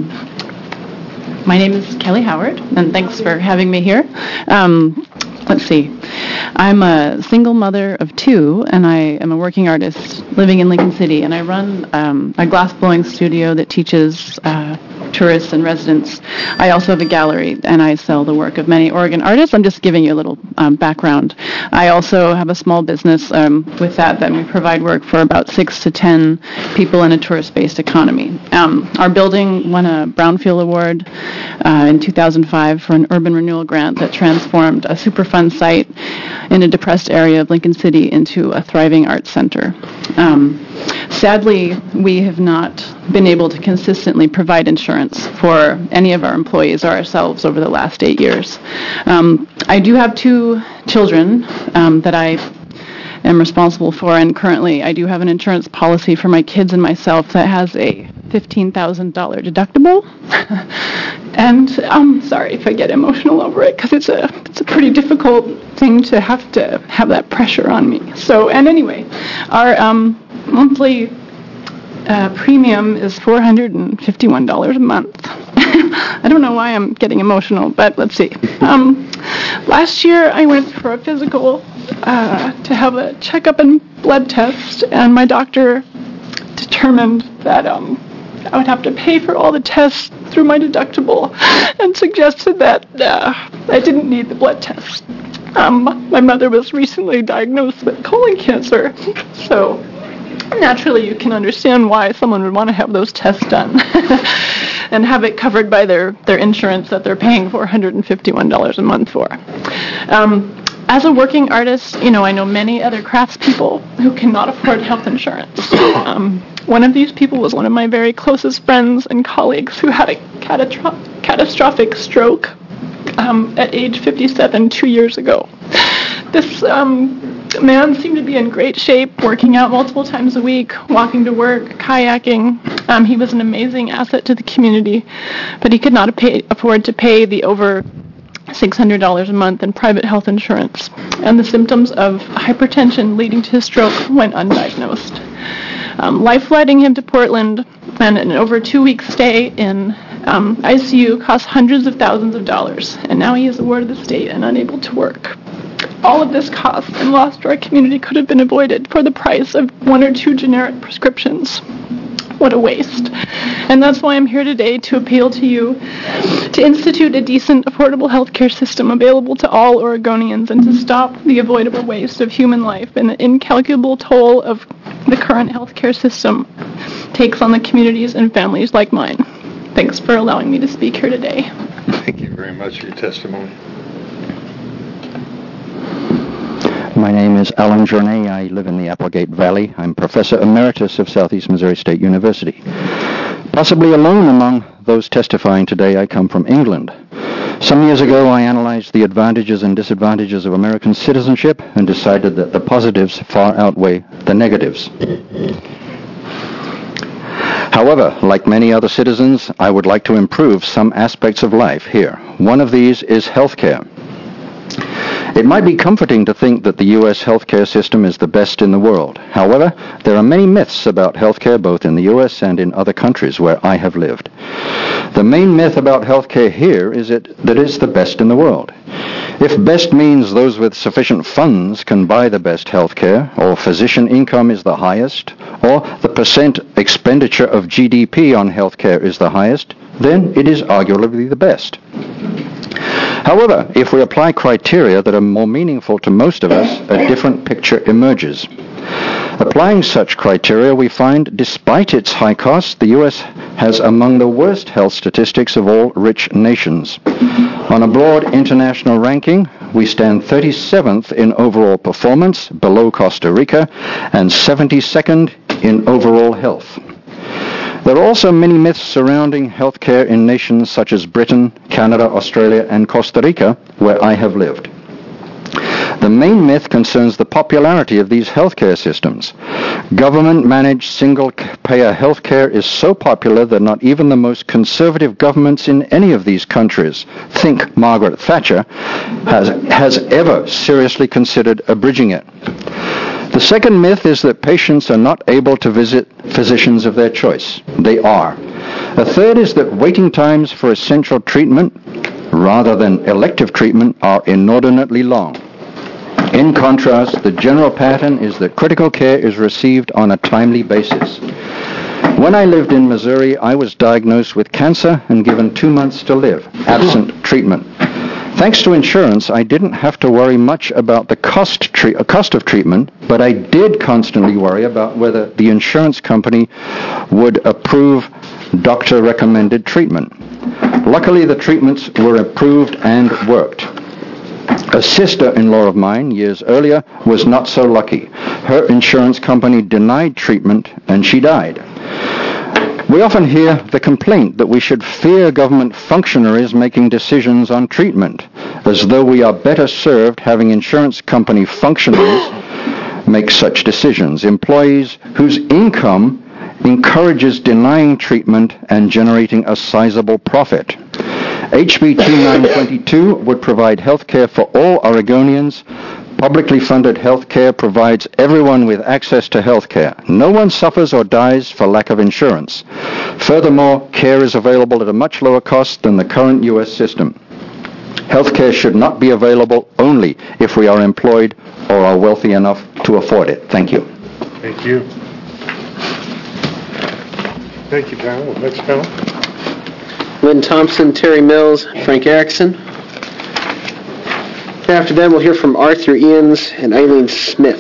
my name is Kelly Howard, and thanks for having me here. Let's see. I'm a single mother of 2, and I am a working artist living in Lincoln City, and I run a glass-blowing studio that teaches tourists and residents. I also have a gallery, and I sell the work of many Oregon artists. I'm just giving you a little background. I also have a small business with that we provide work for about 6 to 10 people in a tourist-based economy. Our building won a Brownfield Award in 2005 for an urban renewal grant that transformed a Superfund site in a depressed area of Lincoln City into a thriving arts center. Sadly, we have not been able to consistently provide insurance for any of our employees or ourselves over the last 8 years. I do have 2 children that I am responsible for, and currently I do have an insurance policy for my kids and myself that has a $15,000 deductible. And I'm sorry if I get emotional over it, because it's a pretty difficult thing to have that pressure on me. So, and anyway, our monthly premium is $451 a month. I don't know why I'm getting emotional, but let's see. Last year I went for a physical to have a checkup and blood test, and my doctor determined that I would have to pay for all the tests through my deductible and suggested that I didn't need the blood test. My mother was recently diagnosed with colon cancer, so naturally you can understand why someone would want to have those tests done and have it covered by their insurance that they're paying $451 a month for. As a working artist, I know many other craftspeople who cannot afford health insurance. One of these people was one of my very closest friends and colleagues who had a catastrophic stroke at age 57 2 years ago. This man seemed to be in great shape, working out multiple times a week, walking to work, kayaking. He was an amazing asset to the community, but he could not afford to pay the over $600 a month in private health insurance, and the symptoms of hypertension leading to his stroke went undiagnosed. Life-flighting him to Portland and an over 2-week stay in ICU cost hundreds of thousands of dollars, and now he is a ward of the state and unable to work. All of this cost and loss to our community could have been avoided for the price of 1 or 2 generic prescriptions. What a waste. And that's why I'm here today to appeal to you to institute a decent, affordable healthcare system available to all Oregonians and to stop the avoidable waste of human life and the incalculable toll of the current healthcare system takes on the communities and families like mine. Thanks for allowing me to speak here today. Thank you very much for your testimony. My name is Alan Journay. I live in the Applegate Valley. I'm Professor Emeritus of Southeast Missouri State University. Possibly alone among those testifying today, I come from England. Some years ago, I analyzed the advantages and disadvantages of American citizenship and decided that the positives far outweigh the negatives. However, like many other citizens, I would like to improve some aspects of life here. One of these is healthcare. It might be comforting to think that the U.S. healthcare system is the best in the world. However, there are many myths about healthcare both in the U.S. and in other countries where I have lived. The main myth about healthcare here is that it's the best in the world. If best means those with sufficient funds can buy the best healthcare, or physician income is the highest, or the percent expenditure of GDP on healthcare is the highest, then it is arguably the best. However, if we apply criteria that are more meaningful to most of us, a different picture emerges. Applying such criteria, we find, despite its high cost, the U.S. has among the worst health statistics of all rich nations. On a broad international ranking, we stand 37th in overall performance, below Costa Rica, and 72nd in overall health. There are also many myths surrounding healthcare in nations such as Britain, Canada, Australia, and Costa Rica, where I have lived. The main myth concerns the popularity of these healthcare systems. Government-managed single-payer healthcare is so popular that not even the most conservative governments in any of these countries, think Margaret Thatcher, has ever seriously considered abridging it. The second myth is that patients are not able to visit physicians of their choice. They are. A third is that waiting times for essential treatment, rather than elective treatment, are inordinately long. In contrast, the general pattern is that critical care is received on a timely basis. When I lived in Missouri, I was diagnosed with cancer and given 2 months to live, absent treatment. Thanks to insurance, I didn't have to worry much about the cost of treatment, but I did constantly worry about whether the insurance company would approve doctor-recommended treatment. Luckily, the treatments were approved and worked. A sister-in-law of mine, years earlier, was not so lucky. Her insurance company denied treatment, and she died. We often hear the complaint that we should fear government functionaries making decisions on treatment, as though we are better served having insurance company functionaries make such decisions, employees whose income encourages denying treatment and generating a sizable profit. HB 2922 would provide health care for all Oregonians. Publicly funded health care provides everyone with access to health care. No one suffers or dies for lack of insurance. Furthermore, care is available at a much lower cost than the current U.S. system. Health care should not be available only if we are employed or are wealthy enough to afford it. Thank you. Thank you. Thank you, panel. Next panel. Lynn Thompson, Terry Mills, Frank Erickson. After them, we'll hear from Arthur Ians and Eileen Smith.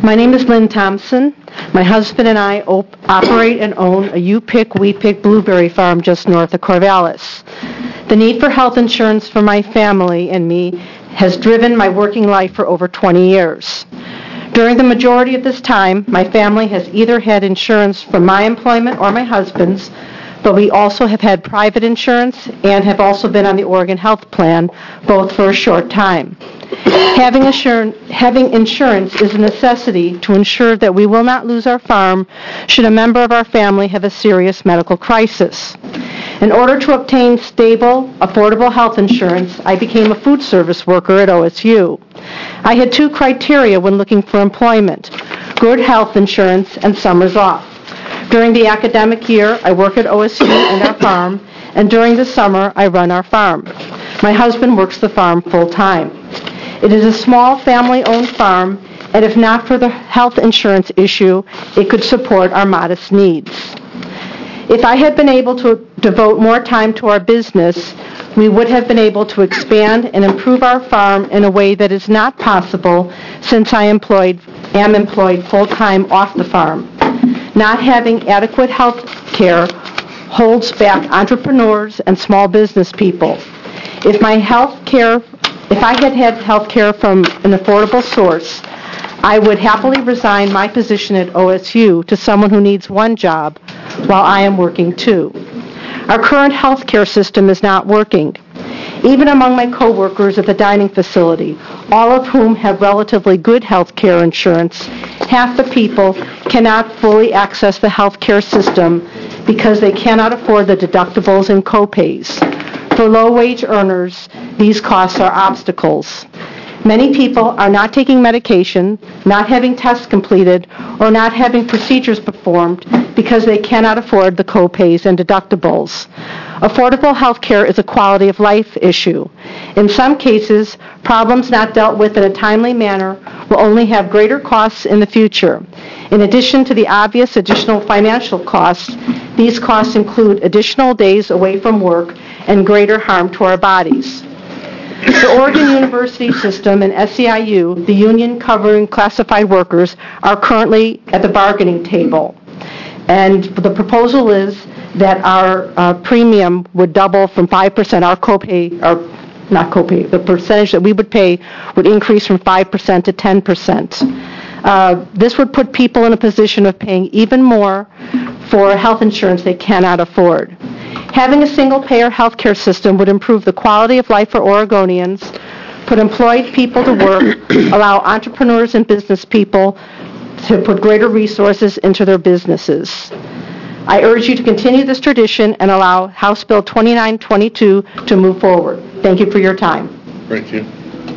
My name is Lynn Thompson. My husband and I operate and own a You Pick, We Pick blueberry farm just north of Corvallis. The need for health insurance for my family and me has driven my working life for over 20 years. During the majority of this time, my family has either had insurance from my employment or my husband's, but we also have had private insurance and have also been on the Oregon Health Plan, both for a short time. Having insurance is a necessity to ensure that we will not lose our farm should a member of our family have a serious medical crisis. In order to obtain stable, affordable health insurance, I became a food service worker at OSU. I had two criteria when looking for employment: good health insurance and summers off. During the academic year, I work at OSU and our farm, and during the summer, I run our farm. My husband works the farm full-time. It is a small family-owned farm, and if not for the health insurance issue, it could support our modest needs. If I had been able to devote more time to our business, we would have been able to expand and improve our farm in a way that is not possible since I am employed full-time off the farm. Not having adequate health care holds back entrepreneurs and small business people. If I had had health care from an affordable source, I would happily resign my position at OSU to someone who needs one job while I am working two. Our current health care system is not working. Even among my coworkers at the dining facility, all of whom have relatively good health care insurance, half the people cannot fully access the health care system because they cannot afford the deductibles and copays. For low-wage earners, these costs are obstacles. Many people are not taking medication, not having tests completed, or not having procedures performed because they cannot afford the copays and deductibles. Affordable health care is a quality of life issue. In some cases, problems not dealt with in a timely manner will only have greater costs in the future. In addition to the obvious additional financial costs, these costs include additional days away from work and greater harm to our bodies. The Oregon University System and SEIU, the union covering classified workers, are currently at the bargaining table. And the proposal is that our premium would double from 5%, our copay, or not copay, the percentage that we would pay would increase from 5% to 10%. This would put people in a position of paying even more for health insurance they cannot afford. Having a single-payer health care system would improve the quality of life for Oregonians, put employed people to work, allow entrepreneurs and business people to put greater resources into their businesses. I urge you to continue this tradition and allow House Bill 2922 to move forward. Thank you for your time. Thank you.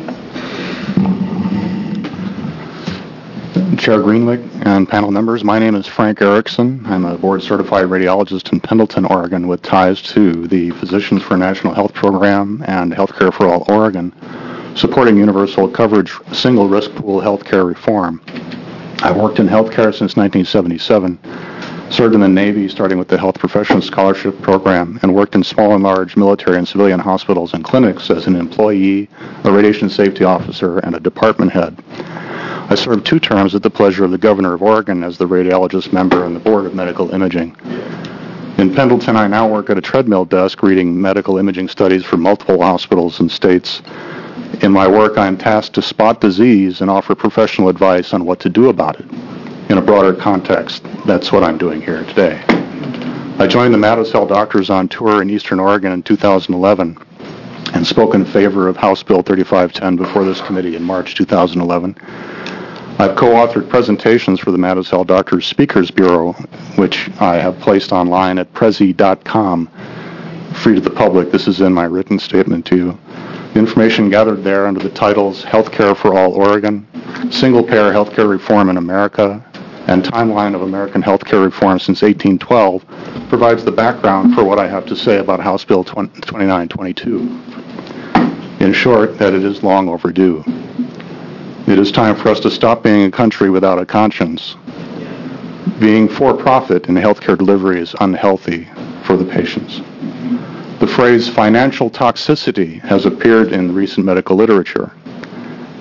Chair Greenlick and panel members, my name is Frank Erickson. I'm a board-certified radiologist in Pendleton, Oregon, with ties to the Physicians for National Health Program and Healthcare for All Oregon, supporting universal coverage, single risk pool healthcare reform. I've worked in healthcare since 1977, served in the Navy starting with the Health Professional Scholarship Program, and worked in small and large military and civilian hospitals and clinics as an employee, a radiation safety officer, and a department head. I served 2 terms at the pleasure of the Governor of Oregon as the radiologist member on the Board of Medical Imaging. In Pendleton, I now work at a treadmill desk reading medical imaging studies for multiple hospitals and states. In my work, I am tasked to spot disease and offer professional advice on what to do about it. In a broader context, that's what I'm doing here today. I joined the Madisell Doctors on Tour in Eastern Oregon in 2011 and spoke in favor of House Bill 3510 before this committee in March 2011. I've co-authored presentations for the Madisell Doctors Speakers Bureau, which I have placed online at prezi.com, free to the public. This is in my written statement to you. The information gathered there under the titles Healthcare for All Oregon, Single-Payer Healthcare Reform in America, and Timeline of American Healthcare Reform since 1812 provides the background for what I have to say about House Bill 2922. In short, that it is long overdue. It is time for us to stop being a country without a conscience. Being for-profit in healthcare delivery is unhealthy for the patients. The phrase financial toxicity has appeared in recent medical literature.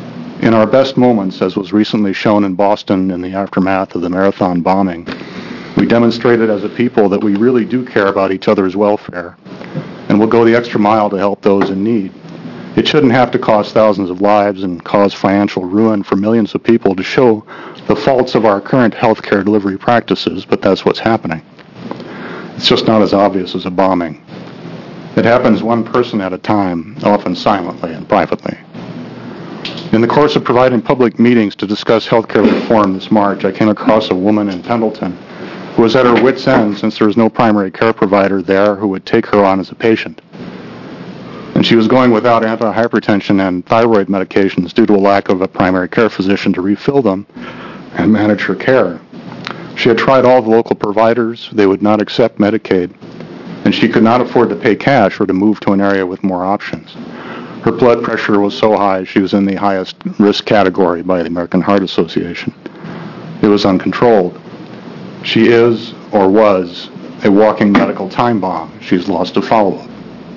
In our best moments, as was recently shown in Boston in the aftermath of the marathon bombing, we demonstrated as a people that we really do care about each other's welfare and will go the extra mile to help those in need. It shouldn't have to cost thousands of lives and cause financial ruin for millions of people to show the faults of our current healthcare delivery practices, but that's what's happening. It's just not as obvious as a bombing. It happens one person at a time, often silently and privately. In the course of providing public meetings to discuss healthcare reform this March, I came across a woman in Pendleton who was at her wit's end since there was no primary care provider there who would take her on as a patient. And she was going without antihypertension and thyroid medications due to a lack of a primary care physician to refill them and manage her care. She had tried all the local providers. They would not accept Medicaid, and she could not afford to pay cash or to move to an area with more options. Her blood pressure was so high she was in the highest risk category by the American Heart Association. It was uncontrolled. She is, or was, a walking medical time bomb. She's lost to follow-up.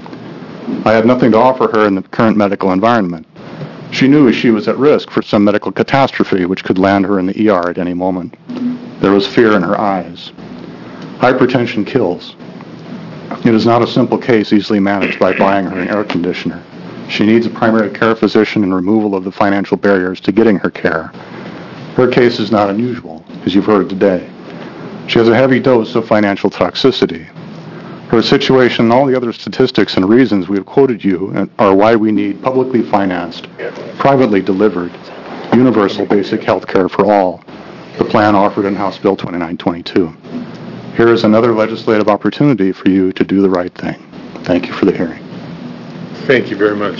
I had nothing to offer her in the current medical environment. She knew she was at risk for some medical catastrophe which could land her in the ER at any moment. There was fear in her eyes. Hypertension kills. It is not a simple case easily managed by buying her an air conditioner. She needs a primary care physician and removal of the financial barriers to getting her care. Her case is not unusual, as you've heard today. She has a heavy dose of financial toxicity. Her situation and all the other statistics and reasons we have quoted you are why we need publicly financed, privately delivered, universal basic health care for all, the plan offered in House Bill 2922. Here is another legislative opportunity for you to do the right thing. Thank you for the hearing. Thank you very much.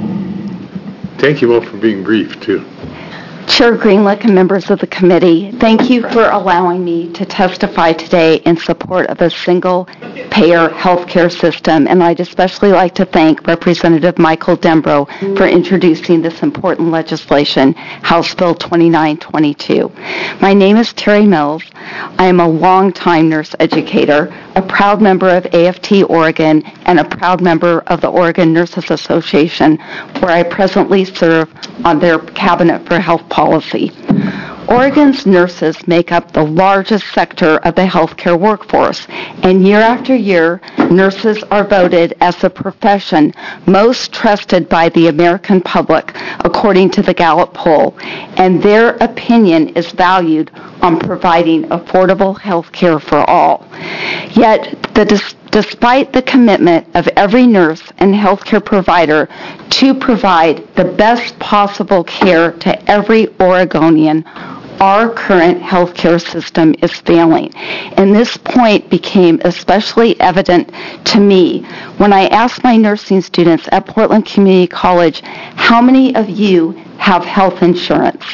Thank you all for being brief, too. Chair Greenlick and members of the committee, thank you for allowing me to testify today in support of a single-payer healthcare system, and I'd especially like to thank Representative Michael Dembrow for introducing this important legislation, House Bill 2922. My name is Terry Mills. I am a longtime nurse educator, a proud member of AFT Oregon, and a proud member of the Oregon Nurses Association, where I presently serve on their Cabinet for Health Policy. Oregon's nurses make up the largest sector of the healthcare workforce, and year after year, nurses are voted as the profession most trusted by the American public, according to the Gallup poll, and their opinion is valued on providing affordable health care for all. Yet, despite the commitment of every nurse and healthcare provider to provide the best possible care to every Oregonian, our current healthcare system is failing. And this point became especially evident to me when I asked my nursing students at Portland Community College, how many of you have health insurance?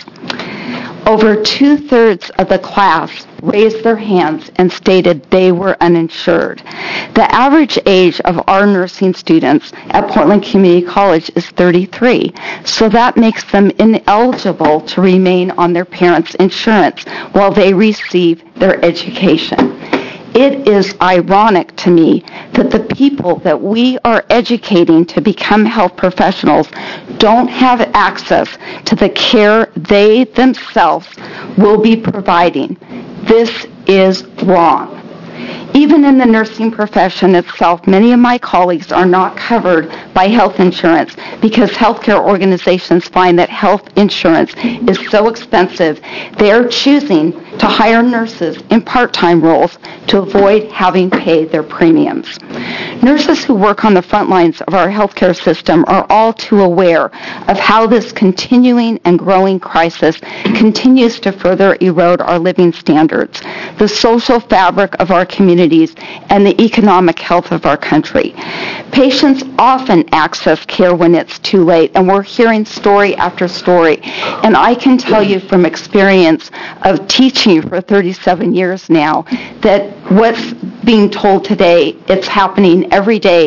Over 2/3 of the class raised their hands and stated they were uninsured. The average age of our nursing students at Portland Community College is 33, so that makes them ineligible to remain on their parents' insurance while they receive their education. It is ironic to me that the people that we are educating to become health professionals don't have access to the care they themselves will be providing. This is wrong. Even in the nursing profession itself, many of my colleagues are not covered by health insurance because healthcare organizations find that health insurance is so expensive, they are choosing to hire nurses in part-time roles to avoid having paid their premiums. Nurses who work on the front lines of our healthcare system are all too aware of how this continuing and growing crisis continues to further erode our living standards, the social fabric of our communities, and the economic health of our country. Patients often access care when it's too late, and we're hearing story after story. And I can tell you from experience of teaching for 37 years now that what's being told today, it's happening every day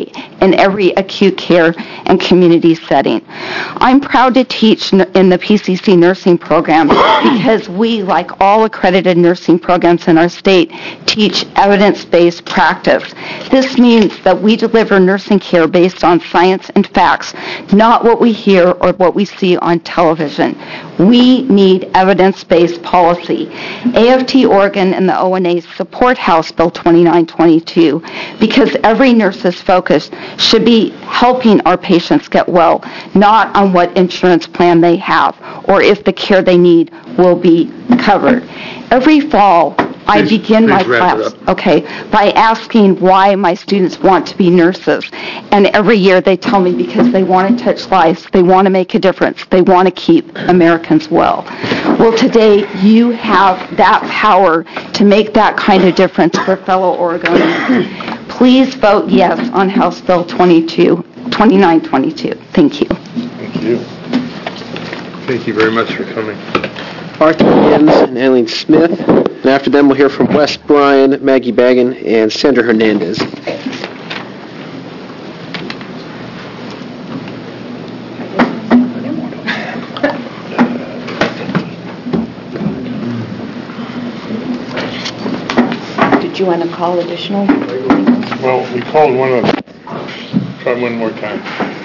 in every acute care and community setting. I'm proud to teach in the PCC nursing program because we, like all accredited nursing programs in our state, teach evidence-based practice. This means that we deliver nursing care based on science and facts, not what we hear or what we see on television. We need evidence-based policy. AFT Oregon and the ONA support House Bill 2922 because every nurse's focus should be helping our patients get well, not on what insurance plan they have or if the care they need will be covered. Every fall, I begin my class, by asking why my students want to be nurses. And every year they tell me because they want to touch lives, they want to make a difference, they want to keep Americans well. Well, today you have that power to make that kind of difference for fellow Oregonians. Please vote yes on House Bill 2922. Thank you. Thank you. Thank you very much for coming. Arthur Higgins and Eileen Smith. And after them, we'll hear from Wes Bryan, Maggie Baggin, and Sandra Hernandez. Did you want to call additional? Well, we called one of them. Try one more time.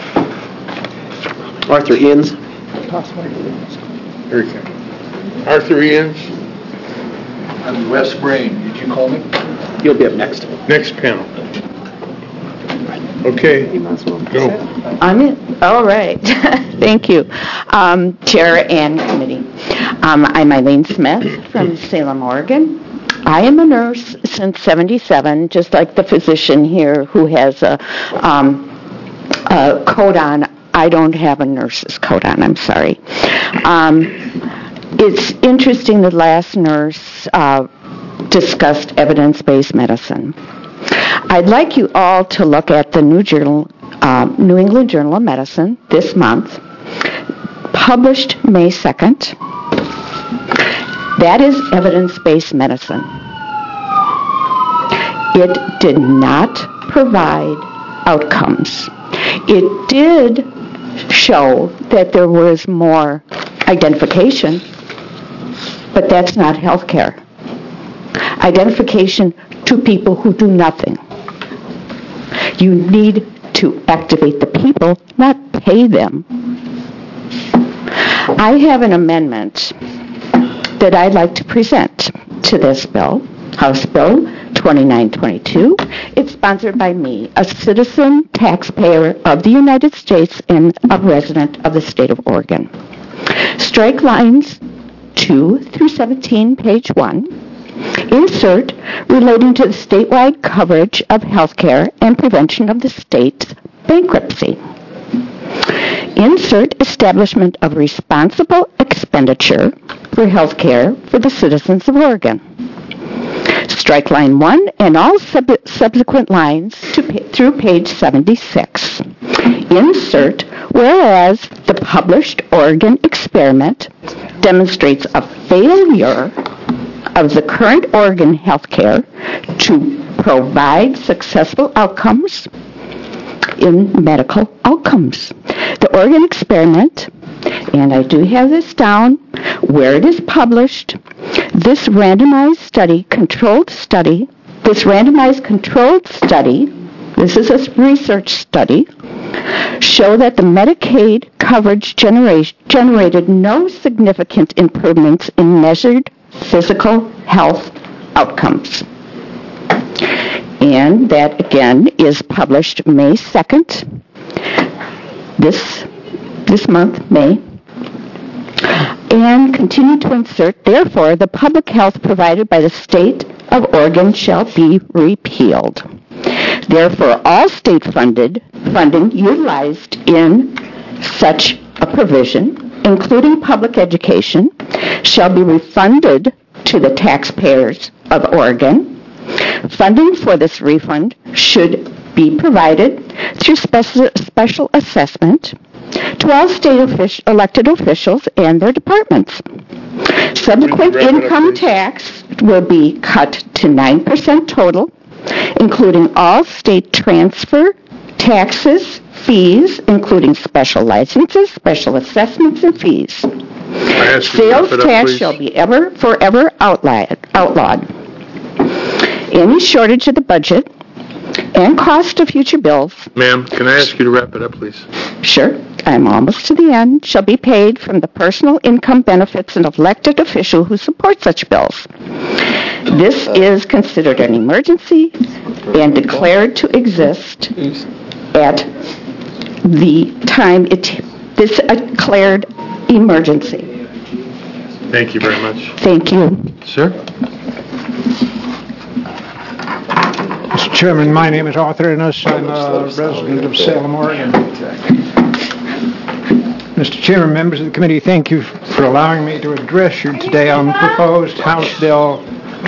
Arthur Ians. Here he comes. Arthur Ians. I'm Wes Bryan. Did you call me? You'll be up next. Next panel. Okay. Go. I'm in. All right. Thank you. Chair and committee. I'm Eileen Smith from Salem, Oregon. I am a nurse since '77, just like the physician here who has a coat on. I don't have a nurse's coat on. I'm sorry. It's interesting the last nurse discussed evidence-based medicine. I'd like you all to look at the New England Journal of Medicine this month, published May 2nd. That is evidence-based medicine. It did not provide outcomes. It did show that there was more identification, but that's not healthcare. Identification to people who do nothing. You need to activate the people, not pay them. I have an amendment that I'd like to present to this bill, House Bill 2922. It's sponsored by me, a citizen taxpayer of the United States and a resident of the state of Oregon. Strike lines 2 through 17, page 1. Insert relating to the statewide coverage of healthcare and prevention of the state's bankruptcy. Insert establishment of responsible expenditure for healthcare for the citizens of Oregon. Strike line 1 and all subsequent lines through page 76. Insert, whereas the published Oregon experiment demonstrates a failure of the current Oregon healthcare to provide successful outcomes in medical outcomes. The Oregon experiment, and I do have this down, where it is published, this randomized controlled study, this is a research study, show that the Medicaid coverage generated no significant improvements in measured physical health outcomes. And that, again, is published May 2nd, this month, May. And continue to insert, therefore, the public health provided by the state of Oregon shall be repealed. Therefore, all state funding utilized in such a provision, including public education, shall be refunded to the taxpayers of Oregon. Funding for this refund should be provided through special assessment to all state elected officials and their departments. Subsequent income tax will be cut to 9% total including all state transfer, taxes, fees, including special licenses, special assessments, and fees. Sales tax shall be forever outlawed. Any shortage of the budget and cost of future bills. Ma'am, can I ask you to wrap it up, please? Sure, I'm almost to the end. Shall be paid from the personal income benefits of an elected official who supports such bills. This is considered an emergency and declared to exist at the time this declared emergency. Thank you very much. Thank you. Sir? Mr. Chairman, my name is Arthur Innes. I'm a resident of Salem, Oregon. Mr. Chairman, members of the committee, thank you for allowing me to address you today on proposed House Bill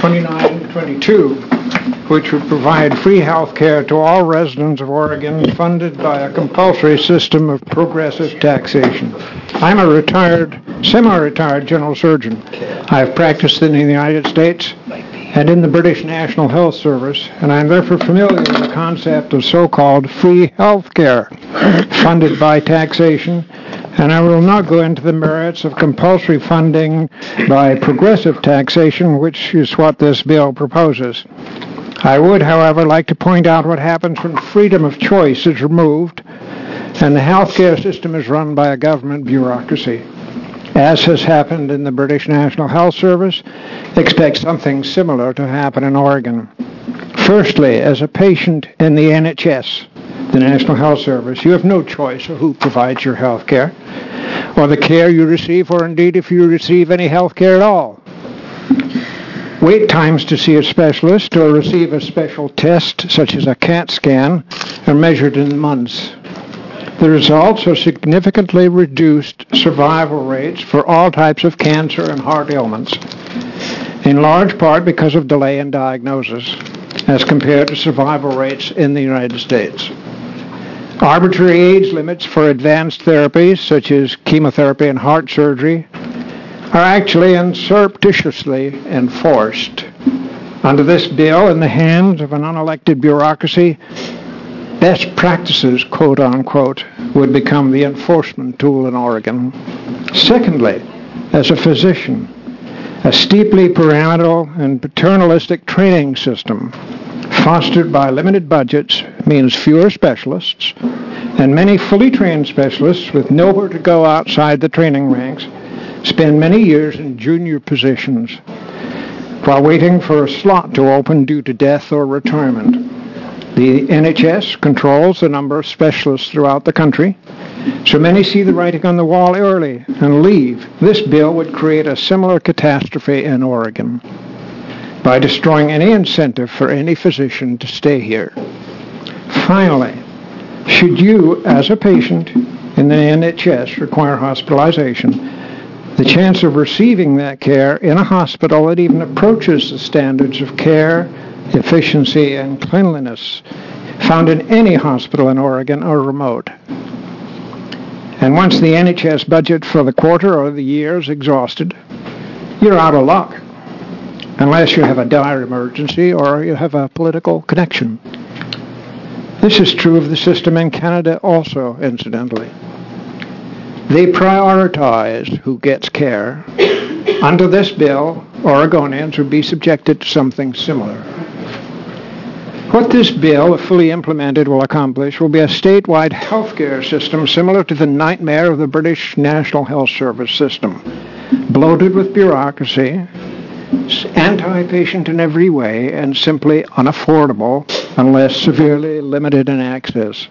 2922, which would provide free health care to all residents of Oregon funded by a compulsory system of progressive taxation. I'm a semi-retired general surgeon. I've practiced in the United States and in the British National Health Service, and I'm therefore familiar with the concept of so-called free health care funded by taxation, and I will not go into the merits of compulsory funding by progressive taxation, which is what this bill proposes. I would, however, like to point out what happens when freedom of choice is removed and the healthcare system is run by a government bureaucracy. As has happened in the British National Health Service, expect something similar to happen in Oregon. Firstly, as a patient in the NHS, the National Health Service, you have no choice of who provides your health care, or the care you receive, or indeed if you receive any health care at all. Wait times to see a specialist or receive a special test, such as a CAT scan, are measured in months. The results are significantly reduced survival rates for all types of cancer and heart ailments, in large part because of delay in diagnosis, as compared to survival rates in the United States. Arbitrary age limits for advanced therapies, such as chemotherapy and heart surgery, are actually and surreptitiously enforced. Under this bill, in the hands of an unelected bureaucracy, best practices, quote unquote, would become the enforcement tool in Oregon. Secondly, as a physician, a steeply pyramidal and paternalistic training system fostered by limited budgets means fewer specialists, and many fully trained specialists with nowhere to go outside the training ranks spend many years in junior positions while waiting for a slot to open due to death or retirement. The NHS controls the number of specialists throughout the country, so many see the writing on the wall early and leave. This bill would create a similar catastrophe in Oregon by destroying any incentive for any physician to stay here. Finally, should you, as a patient in the NHS, require hospitalization, the chance of receiving that care in a hospital that even approaches the standards of care, efficiency, and cleanliness found in any hospital in Oregon are remote. And once the NHS budget for the quarter or the year is exhausted, you're out of luck, unless you have a dire emergency or you have a political connection. This is true of the system in Canada also, incidentally. They prioritize who gets care. Under this bill, Oregonians would be subjected to something similar. What this bill, if fully implemented, will accomplish will be a statewide healthcare system similar to the nightmare of the British National Health Service system, bloated with bureaucracy, anti-patient in every way, and simply unaffordable unless severely limited in access.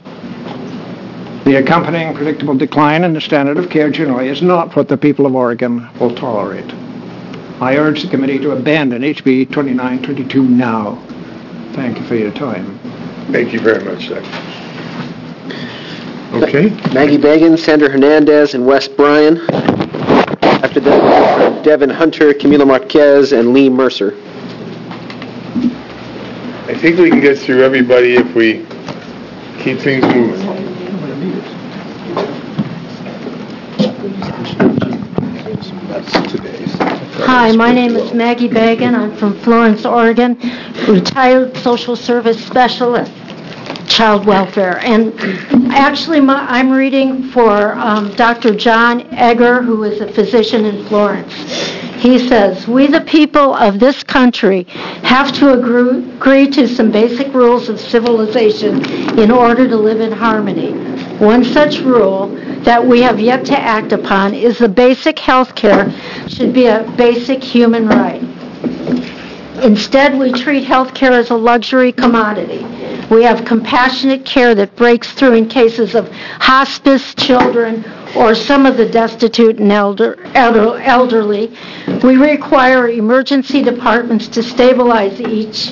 The accompanying predictable decline in the standard of care generally is not what the people of Oregon will tolerate. I urge the committee to abandon HB 2922 now. Thank you for your time. Thank you very much, sir. Okay. Maggie Bagan, Sandra Hernandez, and Wes Bryan. After them, Devin Hunter, Camila Marquez, and Lee Mercer. I think we can get through everybody if we keep things moving. That's today's. Hi, my name is Maggie Bagan. I'm from Florence, Oregon, retired social service specialist, child welfare. And actually, I'm reading for Dr. John Egger, who is a physician in Florence. He says, "We the people of this country have to agree to some basic rules of civilization in order to live in harmony. One such rule that we have yet to act upon is the basic health care should be a basic human right. Instead, we treat health care as a luxury commodity. We have compassionate care that breaks through in cases of hospice, children, or some of the destitute and elderly. We require emergency departments to stabilize each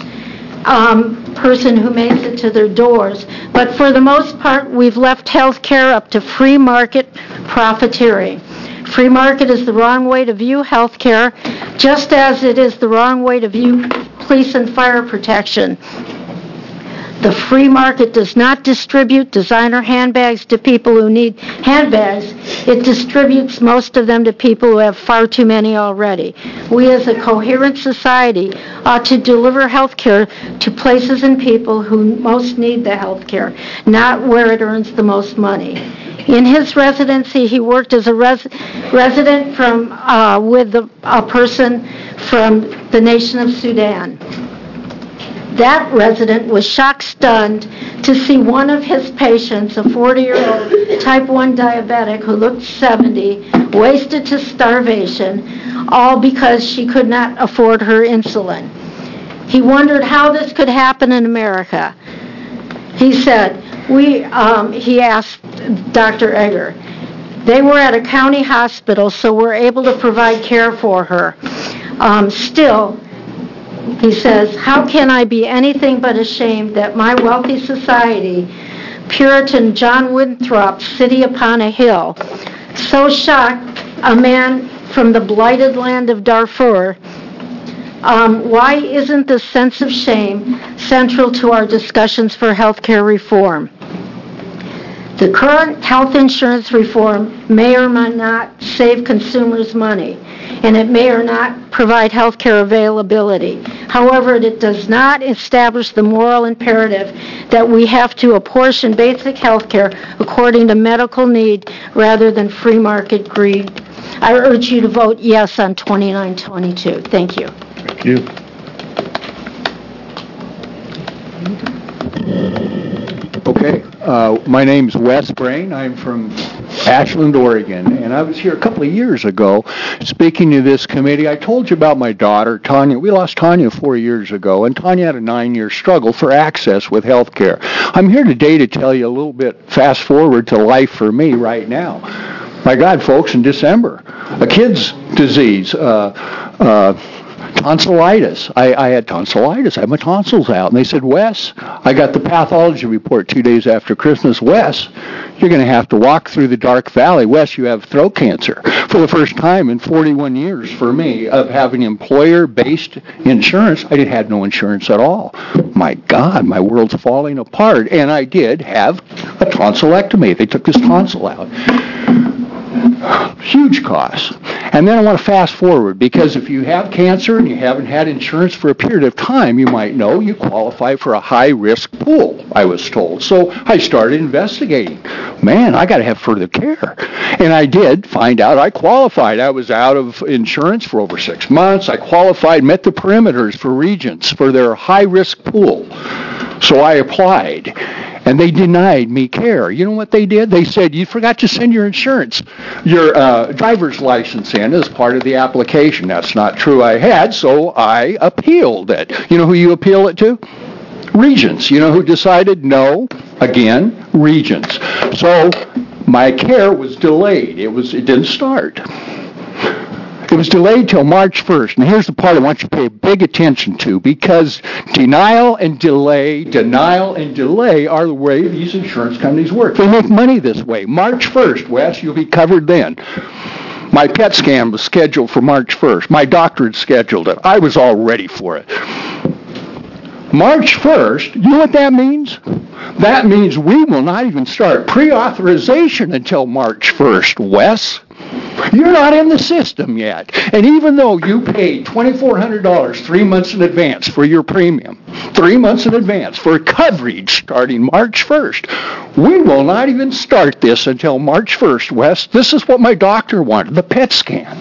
person who makes it to their doors. But for the most part, we've left health care up to free market profiteering. Free market is the wrong way to view health care, just as it is the wrong way to view police and fire protection. The free market does not distribute designer handbags to people who need handbags. It distributes most of them to people who have far too many already. We as a coherent society ought to deliver health care to places and people who most need the health care, not where it earns the most money. In his residency, he worked as a resident with a person from the nation of Sudan. That resident was shock-stunned to see one of his patients, a 40-year-old type 1 diabetic who looked 70, wasted to starvation, all because she could not afford her insulin. He wondered how this could happen in America. He said, he asked Dr. Egger, they were at a county hospital, so we're able to provide care for her. Still, he says, how can I be anything but ashamed that my wealthy society, Puritan John Winthrop's city upon a hill, so shocked a man from the blighted land of Darfur? Why isn't the sense of shame central to our discussions for health care reform? The current health insurance reform may or may not save consumers money, and it may or not provide health care availability. However, it does not establish the moral imperative that we have to apportion basic health care according to medical need rather than free market greed. I urge you to vote yes on 2922. Thank you. Thank you. Okay, my name's Wes Brain. I'm from Ashland, Oregon, and I was here a couple of years ago speaking to this committee. I told you about my daughter, Tanya. We lost Tanya 4 years ago, and Tanya had a 9-year struggle for access with health care. I'm here today to tell you a little bit fast forward to life for me right now. My God, folks, in December, a kid's disease, tonsillitis. I had tonsillitis. I had my tonsils out. And they said, Wes, I got the pathology report 2 days after Christmas. Wes, you're going to have to walk through the dark valley. Wes, you have throat cancer. For the first time in 41 years for me of having employer-based insurance, I had no insurance at all. My God, my world's falling apart. And I did have a tonsillectomy. They took this tonsil out. Huge costs. And then I want to fast forward, because if you have cancer and you haven't had insurance for a period of time, you might know you qualify for a high-risk pool, I was told. So I started investigating. Man, I got to have further care. And I did find out I qualified. I was out of insurance for over 6 months. I qualified, met the parameters for Regents for their high-risk pool. So I applied. And they denied me care. You know what they did? They said, you forgot to send your insurance, your driver's license in as part of the application. That's not true. I had, so I appealed it. You know who you appeal it to? Regents. You know who decided no? Again, Regents. So my care was delayed. It didn't start. It was delayed till March 1st. And here's the part I want you to pay big attention to, because denial and delay are the way these insurance companies work. They make money this way. March 1st, Wes, you'll be covered then. My PET scan was scheduled for March 1st. My doctor had scheduled it. I was all ready for it. March 1st, you know what that means? That means we will not even start pre-authorization until March 1st, Wes. You're not in the system yet. And even though you paid $2,400 3 months in advance for your premium, 3 months in advance for coverage starting March 1st, we will not even start this until March 1st, Wes. This is what my doctor wanted, the PET scan.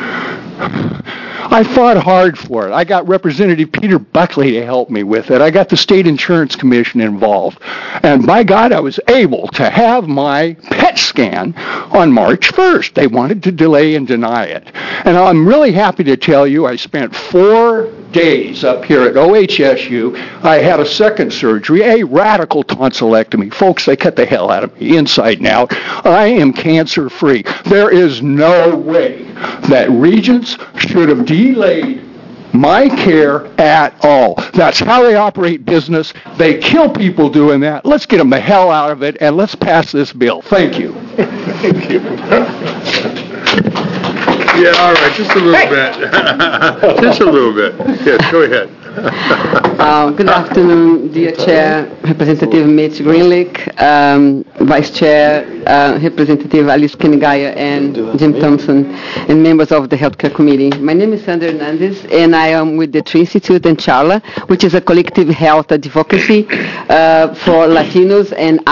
I fought hard for it. I got Representative Peter Buckley to help me with it. I got the State Insurance Commission involved. And by God, I was able to have my PET scan on March 1st. They wanted to delay and deny it. And I'm really happy to tell you I spent 4 days up here at OHSU. I had a second surgery, a radical tonsillectomy. Folks, they cut the hell out of me inside and out. I am cancer-free. There is no way that Regents should have delayed my care at all. That's how they operate business. They kill people doing that. Let's get them the hell out of it, and let's pass this bill. Thank you. Thank you. Yeah, all right, just a little bit. Just a little bit. Yes, go ahead. Good afternoon, dear Chair, Representative Mitch Greenlick, Vice Chair, Representative Alice Kenigaya, and Jim Thompson, and members of the Healthcare Committee. My name is Sandra Hernandez, and I am with the Tree Institute in Charla, which is a collective health advocacy for Latinos and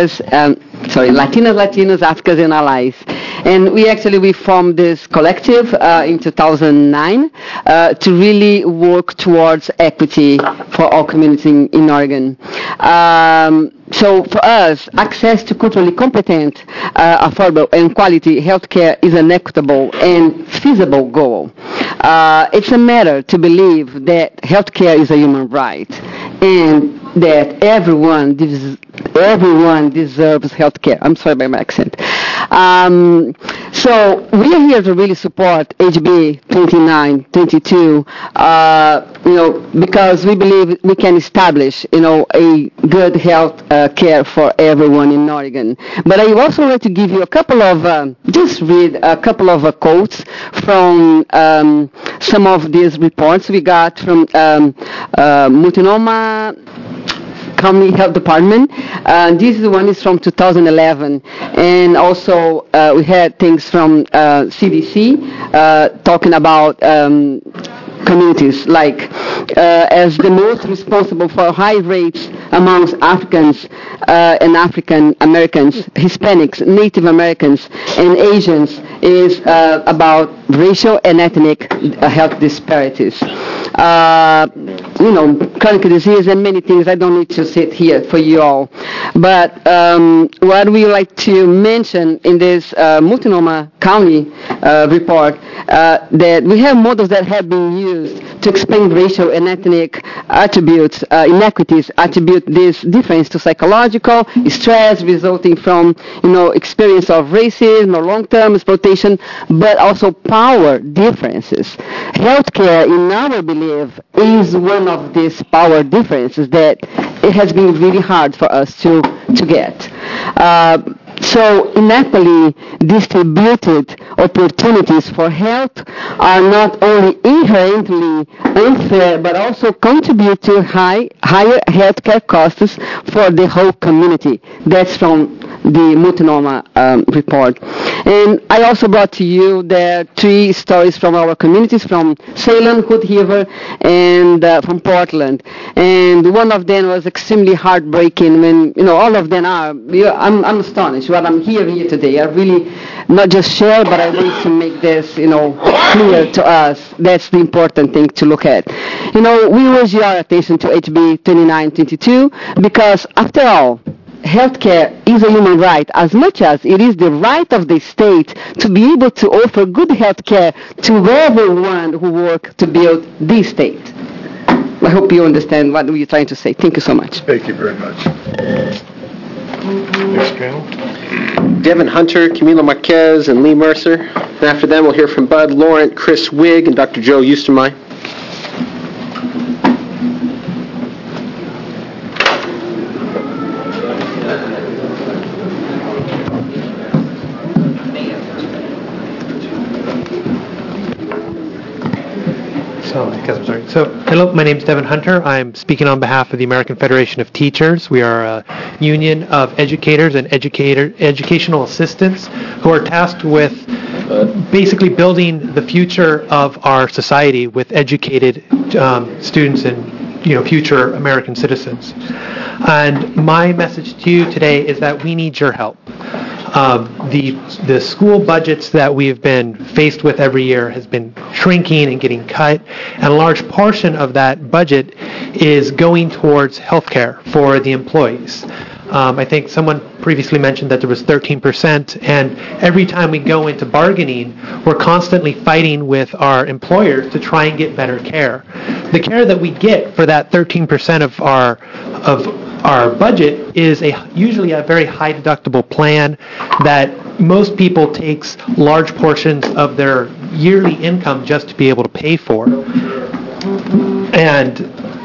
Latinos, Africans, and allies. And we formed this collective in 2009 to really work towards equity for all communities in Oregon. So for us, access to culturally competent, affordable, and quality healthcare is an equitable and feasible goal. It's a matter to believe that healthcare is a human right and that everyone deserves healthcare. I'm sorry about my accent. So we are here to really support HB 2922, because we believe we can establish, a good health care for everyone in Oregon. But I also like to give you a couple of, quotes from some of these reports we got from Multnomah County Health Department. This one is from 2011, and also we had things from CDC talking about communities like as the most responsible for high rates amongst Africans and African Americans, Hispanics, Native Americans, and Asians is about racial and ethnic health disparities. Chronic disease and many things. I don't need to sit here for you all. But what we like to mention in this Multnomah County report, that we have models that have been used to explain racial and ethnic attributes, inequities, attribute this difference to psychological stress resulting from, experience of racism or long-term exploitation, but also power differences. Healthcare, in our belief, is one of these power differences that it has been really hard for us to get. So inequally distributed opportunities for health are not only inherently unfair, but also contribute to higher healthcare costs for the whole community. That's from the Multnomah report. And I also brought to you the 3 stories from our communities, from Salem, Hood River, and from Portland. And one of them was extremely heartbreaking when, all of them are. I'm astonished what I'm hearing here today. I really not just share, but I want to make this, clear to us. That's the important thing to look at. We raise your attention to HB 2922 because, after all, healthcare is a human right as much as it is the right of the state to be able to offer good healthcare to everyone who works to build this state. I hope you understand what we're trying to say. Thank you so much. Thank you very much. Next panel. Devin Hunter, Camilo Marquez, and Lee Mercer. And after them, we'll hear from Bud Laurent, Chris Wigg, and Dr. Joe Eustermeyer. So, hello, my name is Devin Hunter. I'm speaking on behalf of the American Federation of Teachers. We are a union of educators and educational assistants who are tasked with basically building the future of our society with educated students and future American citizens. And my message to you today is that we need your help. The school budgets that we have been faced with every year has been shrinking and getting cut, and a large portion of that budget is going towards health care for the employees. I think someone previously mentioned that there was 13%, and every time we go into bargaining, we're constantly fighting with our employers to try and get better care. The care that we get for that 13% of our budget is usually a very high deductible plan that most people takes large portions of their yearly income just to be able to pay for, and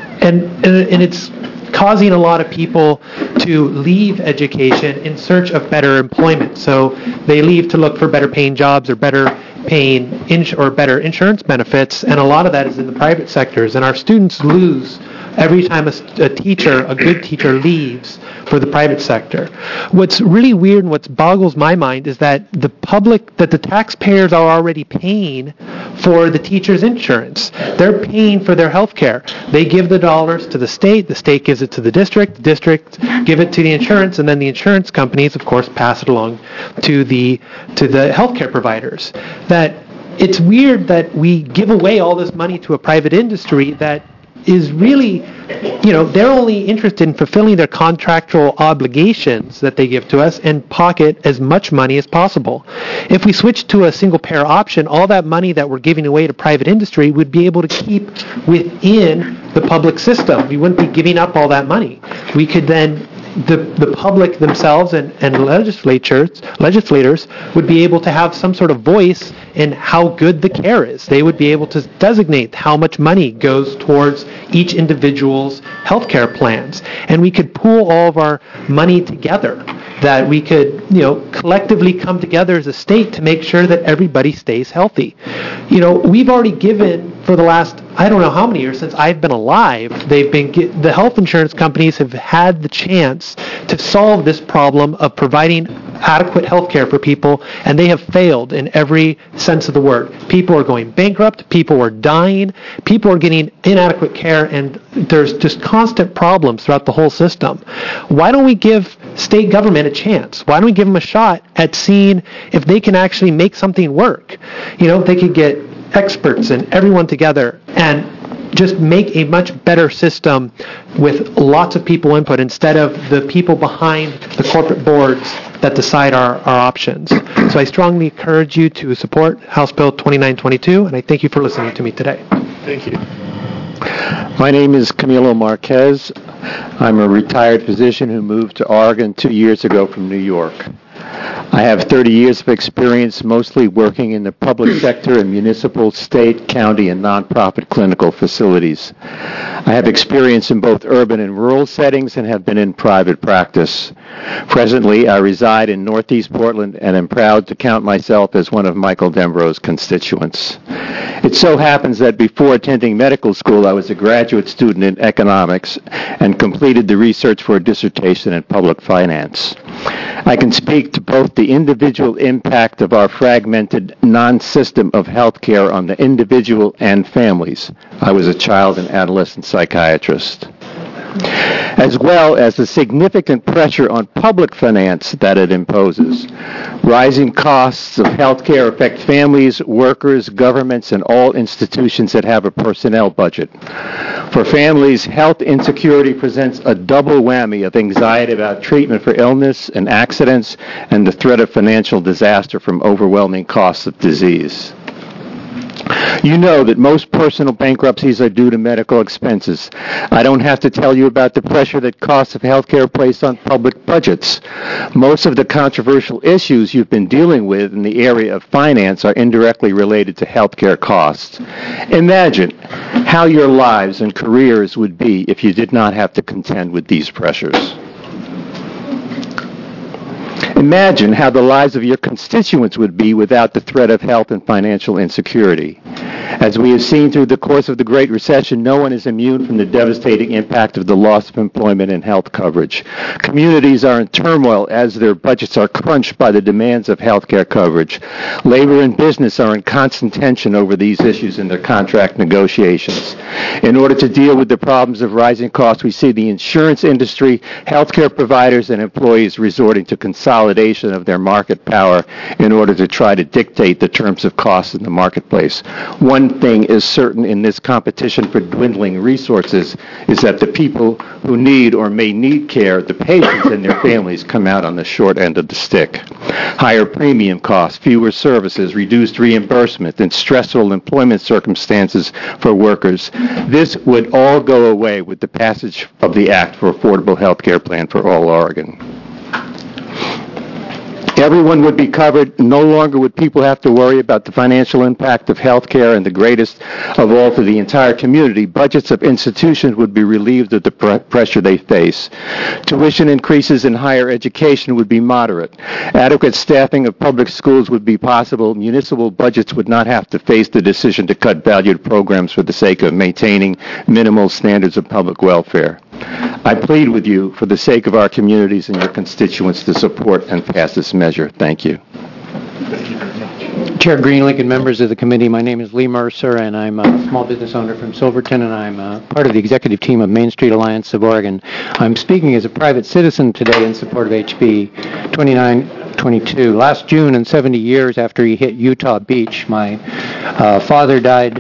it's causing a lot of people to leave education in search of better employment. So they leave to look for better paying jobs or better paying or better insurance benefits, and a lot of that is in the private sectors. And our students lose every time a good teacher leaves for the private sector. What's really weird and what boggles my mind is that the taxpayers are already paying for the teacher's insurance. They're paying for their health care. They give the dollars to the state gives it to the district give it to the insurance, and then the insurance companies, of course, pass it along to the healthcare providers. That it's weird that we give away all this money to a private industry that is really, they're only interested in fulfilling their contractual obligations that they give to us and pocket as much money as possible. If we switch to a single payer option, all that money that we're giving away to private industry would be able to keep within the public system. We wouldn't be giving up all that money. We could then, the public themselves and legislators would be able to have some sort of voice in how good the care is. They would be able to designate how much money goes towards each individual's healthcare plans. And we could pool all of our money together, that we could, collectively come together as a state to make sure that everybody stays healthy. We've already given for the last, I don't know how many years since I've been alive, the health insurance companies have had the chance to solve this problem of providing adequate health care for people, and they have failed in every sense of the word. People are going bankrupt, people are dying, people are getting inadequate care, and there's just constant problems throughout the whole system. Why don't we give state government a chance? Why don't we give them a shot at seeing if they can actually make something work? If they could get experts and everyone together and just make a much better system with lots of people input instead of the people behind the corporate boards that decide our options. So I strongly encourage you to support House Bill 2922, and I thank you for listening to me today. Thank you. My name is Camilo Marquez. I'm a retired physician who moved to Oregon 2 years ago from New York. I have 30 years of experience mostly working in the public sector in municipal, state, county, and nonprofit clinical facilities. I have experience in both urban and rural settings and have been in private practice. Presently, I reside in Northeast Portland and am proud to count myself as one of Michael Dembro's constituents. It so happens that before attending medical school, I was a graduate student in economics and completed the research for a dissertation in public finance. I can speak to both the individual impact of our fragmented non-system of healthcare on the individual and families. I was a child and adolescent psychiatrist. As well as the significant pressure on public finance that it imposes. Rising costs of healthcare affect families, workers, governments, and all institutions that have a personnel budget. For families, health insecurity presents a double whammy of anxiety about treatment for illness and accidents and the threat of financial disaster from overwhelming costs of disease. You know that most personal bankruptcies are due to medical expenses. I don't have to tell you about the pressure that costs of healthcare place on public budgets. Most of the controversial issues you've been dealing with in the area of finance are indirectly related to healthcare costs. Imagine how your lives and careers would be if you did not have to contend with these pressures. Imagine how the lives of your constituents would be without the threat of health and financial insecurity. As we have seen through the course of the Great Recession, no one is immune from the devastating impact of the loss of employment and health coverage. Communities are in turmoil as their budgets are crunched by the demands of health care coverage. Labor and business are in constant tension over these issues in their contract negotiations. In order to deal with the problems of rising costs, we see the insurance industry, healthcare providers, and employees resorting to consolidation of their market power in order to try to dictate the terms of costs in the marketplace. One thing is certain in this competition for dwindling resources is that the people who need or may need care, the patients and their families, come out on the short end of the stick. Higher premium costs, fewer services, reduced reimbursement, and stressful employment circumstances for workers. This would all go away with the passage of the Act for Affordable Health Care Plan for All Oregon. Everyone would be covered. No longer would people have to worry about the financial impact of health care, and the greatest of all for the entire community, budgets of institutions would be relieved of the pressure they face. Tuition increases in higher education would be moderate. Adequate staffing of public schools would be possible. Municipal budgets would not have to face the decision to cut valued programs for the sake of maintaining minimal standards of public welfare. I plead with you for the sake of our communities and your constituents to support and pass this measure. Thank you. Chair Greenlick and members of the committee, my name is Lee Mercer, and I'm a small business owner from Silverton, and I'm part of the executive team of Main Street Alliance of Oregon. I'm speaking as a private citizen today in support of HB 2922. Last June, and 70 years after he hit Utah Beach, my father died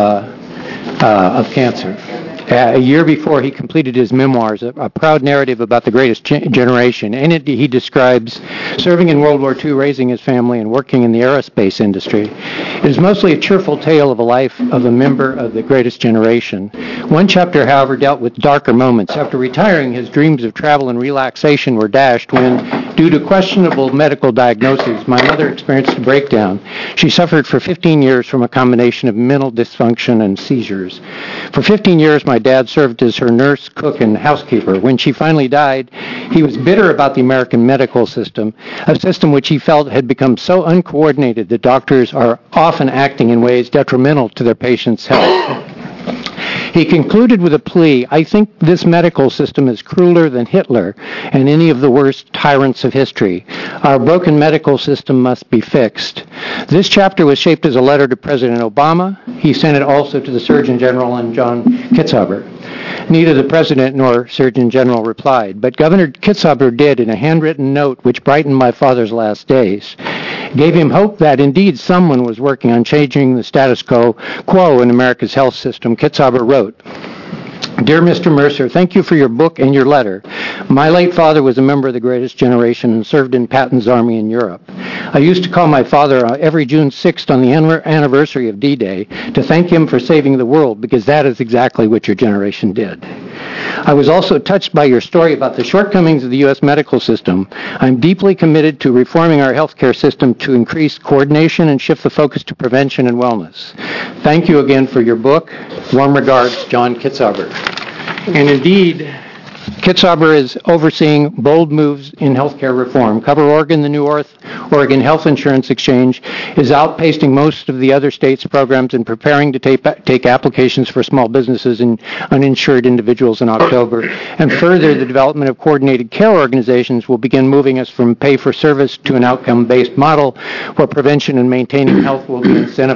of cancer. A year before he completed his memoirs, a proud narrative about the greatest generation. In it, he describes serving in World War II, raising his family, and working in the aerospace industry. It is mostly a cheerful tale of a life of a member of the greatest generation. One chapter, however, dealt with darker moments. After retiring, his dreams of travel and relaxation were dashed when, due to questionable medical diagnoses, my mother experienced a breakdown. She suffered for 15 years from a combination of mental dysfunction and seizures. For 15 years, my dad served as her nurse, cook, and housekeeper. When she finally died, he was bitter about the American medical system, a system which he felt had become so uncoordinated that doctors are often acting in ways detrimental to their patients' health. He concluded with a plea, I think this medical system is crueler than Hitler and any of the worst tyrants of history. Our broken medical system must be fixed. This chapter was shaped as a letter to President Obama. He sent it also to the Surgeon General and John Kitzhaber. Neither the President nor Surgeon General replied, but Governor Kitzhaber did in a handwritten note which brightened my father's last days. It gave him hope that indeed someone was working on changing the status quo in America's health system. Kitzhaber wrote, Dear Mr. Mercer, thank you for your book and your letter. My late father was a member of the greatest generation and served in Patton's army in Europe. I used to call my father every June 6th on the anniversary of D-Day to thank him for saving the world, because that is exactly what your generation did. I was also touched by your story about the shortcomings of the U.S. medical system. I'm deeply committed to reforming our healthcare system to increase coordination and shift the focus to prevention and wellness. Thank you again for your book. Warm regards, John Kitzhaber. And indeed, Kitzhaber is overseeing bold moves in healthcare reform. Cover Oregon, the new Oregon Health Insurance Exchange, is outpacing most of the other states' programs and preparing to take applications for small businesses and uninsured individuals in October. And further, the development of coordinated care organizations will begin moving us from pay-for-service to an outcome-based model where prevention and maintaining health will be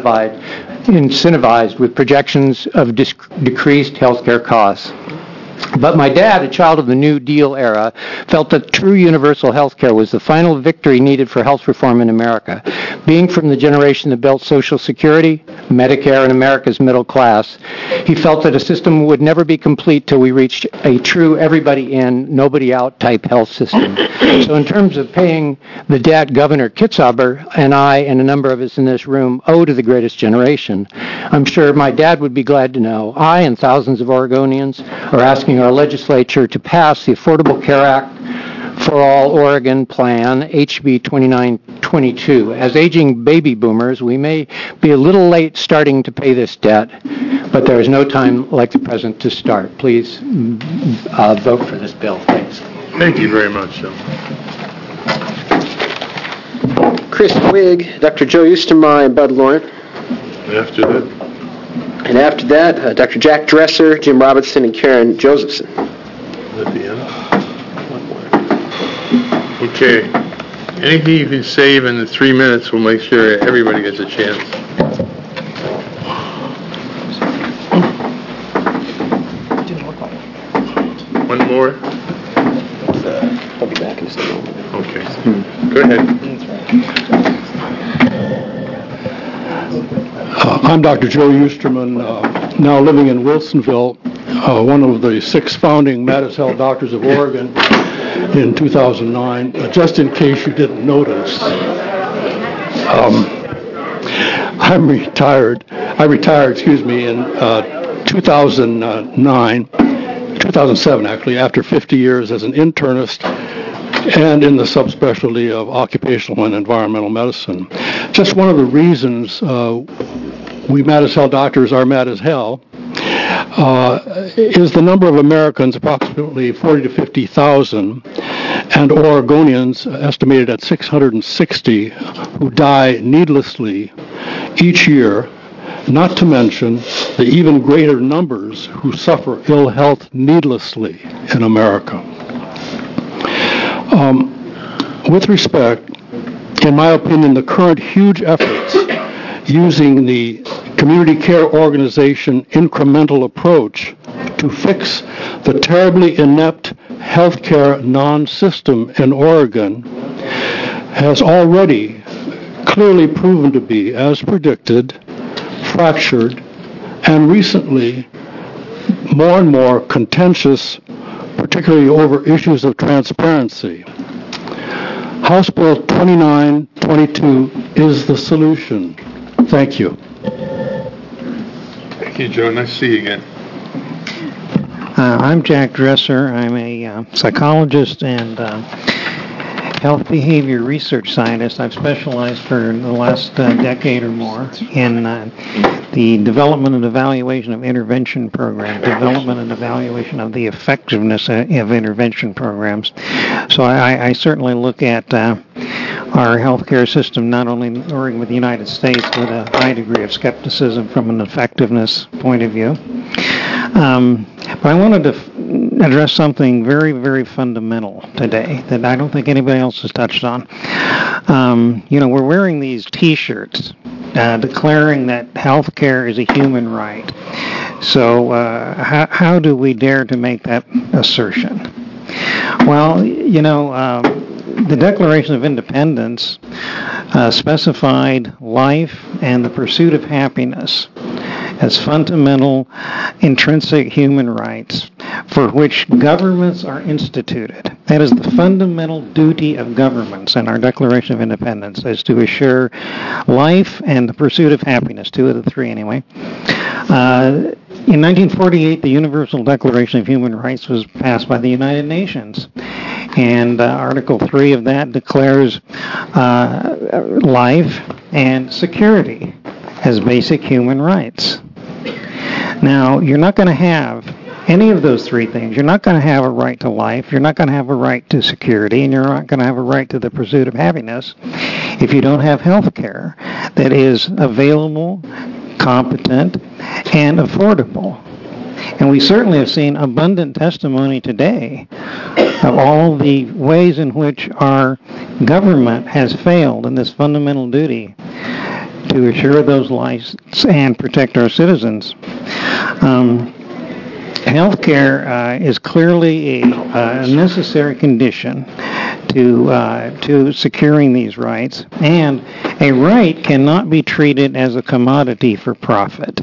incentivized with projections of decreased healthcare costs. But my dad, a child of the New Deal era, felt that true universal health care was the final victory needed for health reform in America. Being from the generation that built Social Security, Medicare, and America's middle class, he felt that a system would never be complete till we reached a true everybody in, nobody out type health system. So in terms of paying the debt Governor Kitzhaber and I and a number of us in this room owe to the greatest generation, I'm sure my dad would be glad to know I and thousands of Oregonians are asking our legislature to pass the Affordable Care Act for All Oregon Plan, HB 2922. As aging baby boomers, we may be a little late starting to pay this debt, but there is no time like the present to start. Please vote for this bill. Thanks. Thank you very much. Chris Quigg, Dr. Joe Ustermeyer, and Bud Lauren. After that. And after that, Dr. Jack Dresser, Jim Robinson, and Karen Josephson. At the end. Okay. Anything you can save in the 3 minutes will make sure everybody gets a chance. One more? I'll be back in just a moment. Okay. Go ahead. I'm Dr. Joe Eusterman, now living in Wilsonville, one of the 6 founding MatisHealth Doctors of Oregon in 2009. Just in case you didn't notice, I'm retired. I retired, in 2007 actually, after 50 years as an internist and in the subspecialty of occupational and environmental medicine. Just one of the reasons we MatisHealth doctors are mad as hell is the number of Americans, approximately 40 to 50,000, and Oregonians estimated at 660 who die needlessly each year, not to mention the even greater numbers who suffer ill health needlessly in America. With respect, in my opinion, the current huge efforts using the community care organization incremental approach to fix the terribly inept healthcare non-system in Oregon has already clearly proven to be, as predicted, fractured, and recently more and more contentious, particularly over issues of transparency. House Bill 2922 is the solution. Thank you. Thank you, Joe. Nice to see you again. I'm Jack Dresser. I'm a psychologist and health behavior research scientist. I've specialized for the last decade or more in the development and evaluation of intervention programs, development and evaluation of the effectiveness of intervention programs. So I certainly look at our healthcare system, not only in Oregon but the United States, with a high degree of skepticism from an effectiveness point of view. But I wanted to address something very, very fundamental today that I don't think anybody else has touched on. We're wearing these T-shirts declaring that health care is a human right. So how do we dare to make that assertion? Well, the Declaration of Independence specified life and the pursuit of happiness as fundamental, intrinsic human rights for which governments are instituted. That is the fundamental duty of governments in our Declaration of Independence, is to assure life and the pursuit of happiness, 2 of the 3 anyway. In 1948, the Universal Declaration of Human Rights was passed by the United Nations. And Article 3 of that declares life and security as basic human rights. Now, you're not going to have any of those 3 things. You're not going to have a right to life, you're not going to have a right to security, and you're not going to have a right to the pursuit of happiness if you don't have health care that is available, competent, and affordable. And we certainly have seen abundant testimony today of all the ways in which our government has failed in this fundamental duty to assure those lives and protect our citizens. Healthcare is clearly a necessary condition to securing these rights, and a right cannot be treated as a commodity for profit.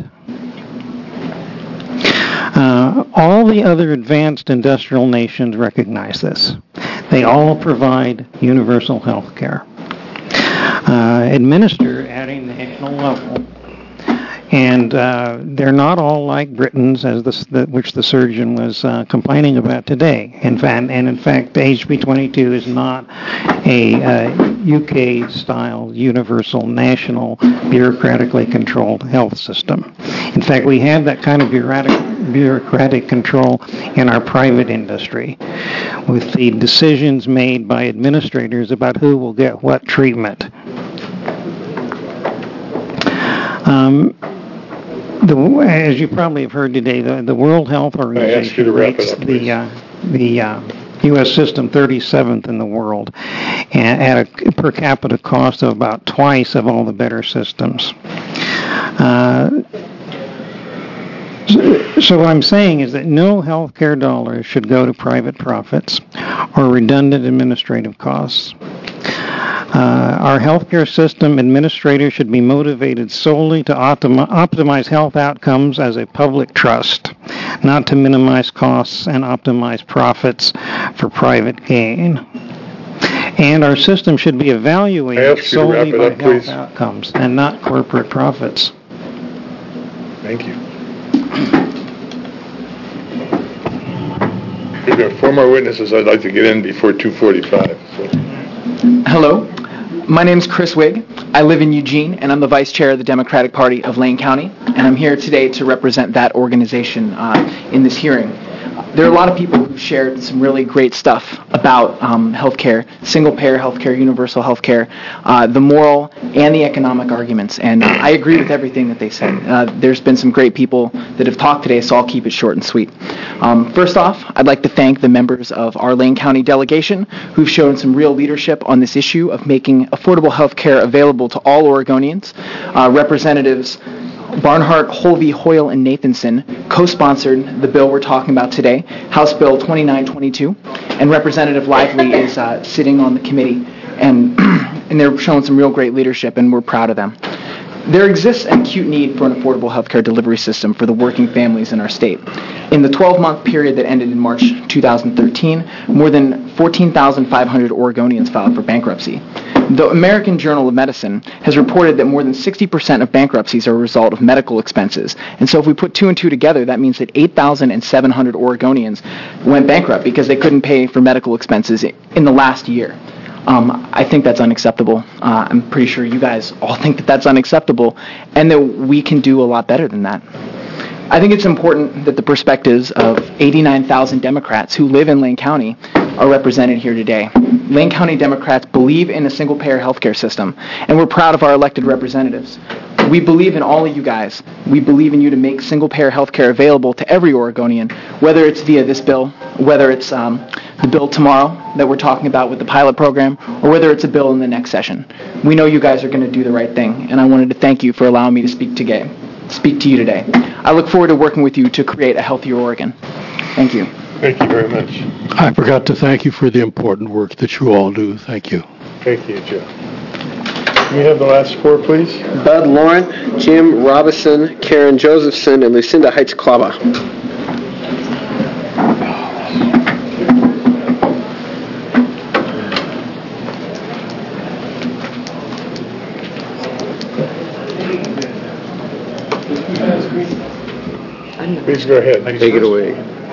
All the other advanced industrial nations recognize this. They all provide universal health care, administered at a national level. And they're not all like Britain's, which the surgeon was complaining about today. In fact, HB 22 is not a UK-style, universal, national, bureaucratically controlled health system. In fact, we have that kind of bureaucratic control in our private industry, with the decisions made by administrators about who will get what treatment. As you probably have heard today, the World Health Organization rates the U.S. system 37th in the world at a per capita cost of about twice of all the better systems. So what I'm saying is that no healthcare dollars should go to private profits or redundant administrative costs. Our healthcare system administrators should be motivated solely to optimize health outcomes as a public trust, not to minimize costs and optimize profits for private gain. And our system should be evaluated solely by health outcomes and not corporate profits. Thank you. We've got 4 more witnesses I'd like to get in before 2:45. Hello, my name is Chris Wigg. I live in Eugene, and I'm the Vice Chair of the Democratic Party of Lane County, and I'm here today to represent that organization in this hearing. There are a lot of people who shared some really great stuff about healthcare, single-payer healthcare, universal healthcare, the moral and the economic arguments, and I agree with everything that they said. There's been some great people that have talked today, so I'll keep it short and sweet. First off, I'd like to thank the members of our Lane County delegation who've shown some real leadership on this issue of making affordable healthcare available to all Oregonians. Representatives Barnhart, Holvey, Hoyle, and Nathanson co-sponsored the bill we're talking about today, House Bill 2922, and Representative Lively is sitting on the committee, and they're showing some real great leadership, and we're proud of them. There exists an acute need for an affordable healthcare delivery system for the working families in our state. In the 12-month period that ended in March 2013, more than 14,500 Oregonians filed for bankruptcy. The American Journal of Medicine has reported that more than 60% of bankruptcies are a result of medical expenses. And so if we put 2 and 2 together, that means that 8,700 Oregonians went bankrupt because they couldn't pay for medical expenses in the last year. I think that's unacceptable. I'm pretty sure you guys all think that that's unacceptable, and that we can do a lot better than that. I think it's important that the perspectives of 89,000 Democrats who live in Lane County are represented here today. Lane County Democrats believe in a single-payer healthcare system, and we're proud of our elected representatives. We believe in all of you guys. We believe in you to make single-payer healthcare available to every Oregonian, whether it's via this bill, whether it's the bill tomorrow that we're talking about with the pilot program, or whether it's a bill in the next session. We know you guys are going to do the right thing, and I wanted to thank you for allowing me to speak to you today. I look forward to working with you to create a healthier Oregon. Thank you. Thank you very much. I forgot to thank you for the important work that you all do. Thank you. Thank you, Joe. Can we have the last 4, please? Bud Laurent, Jim Robinson, Karen Josephson, and Lucinda Heights-Klava. Please go ahead. Take it away.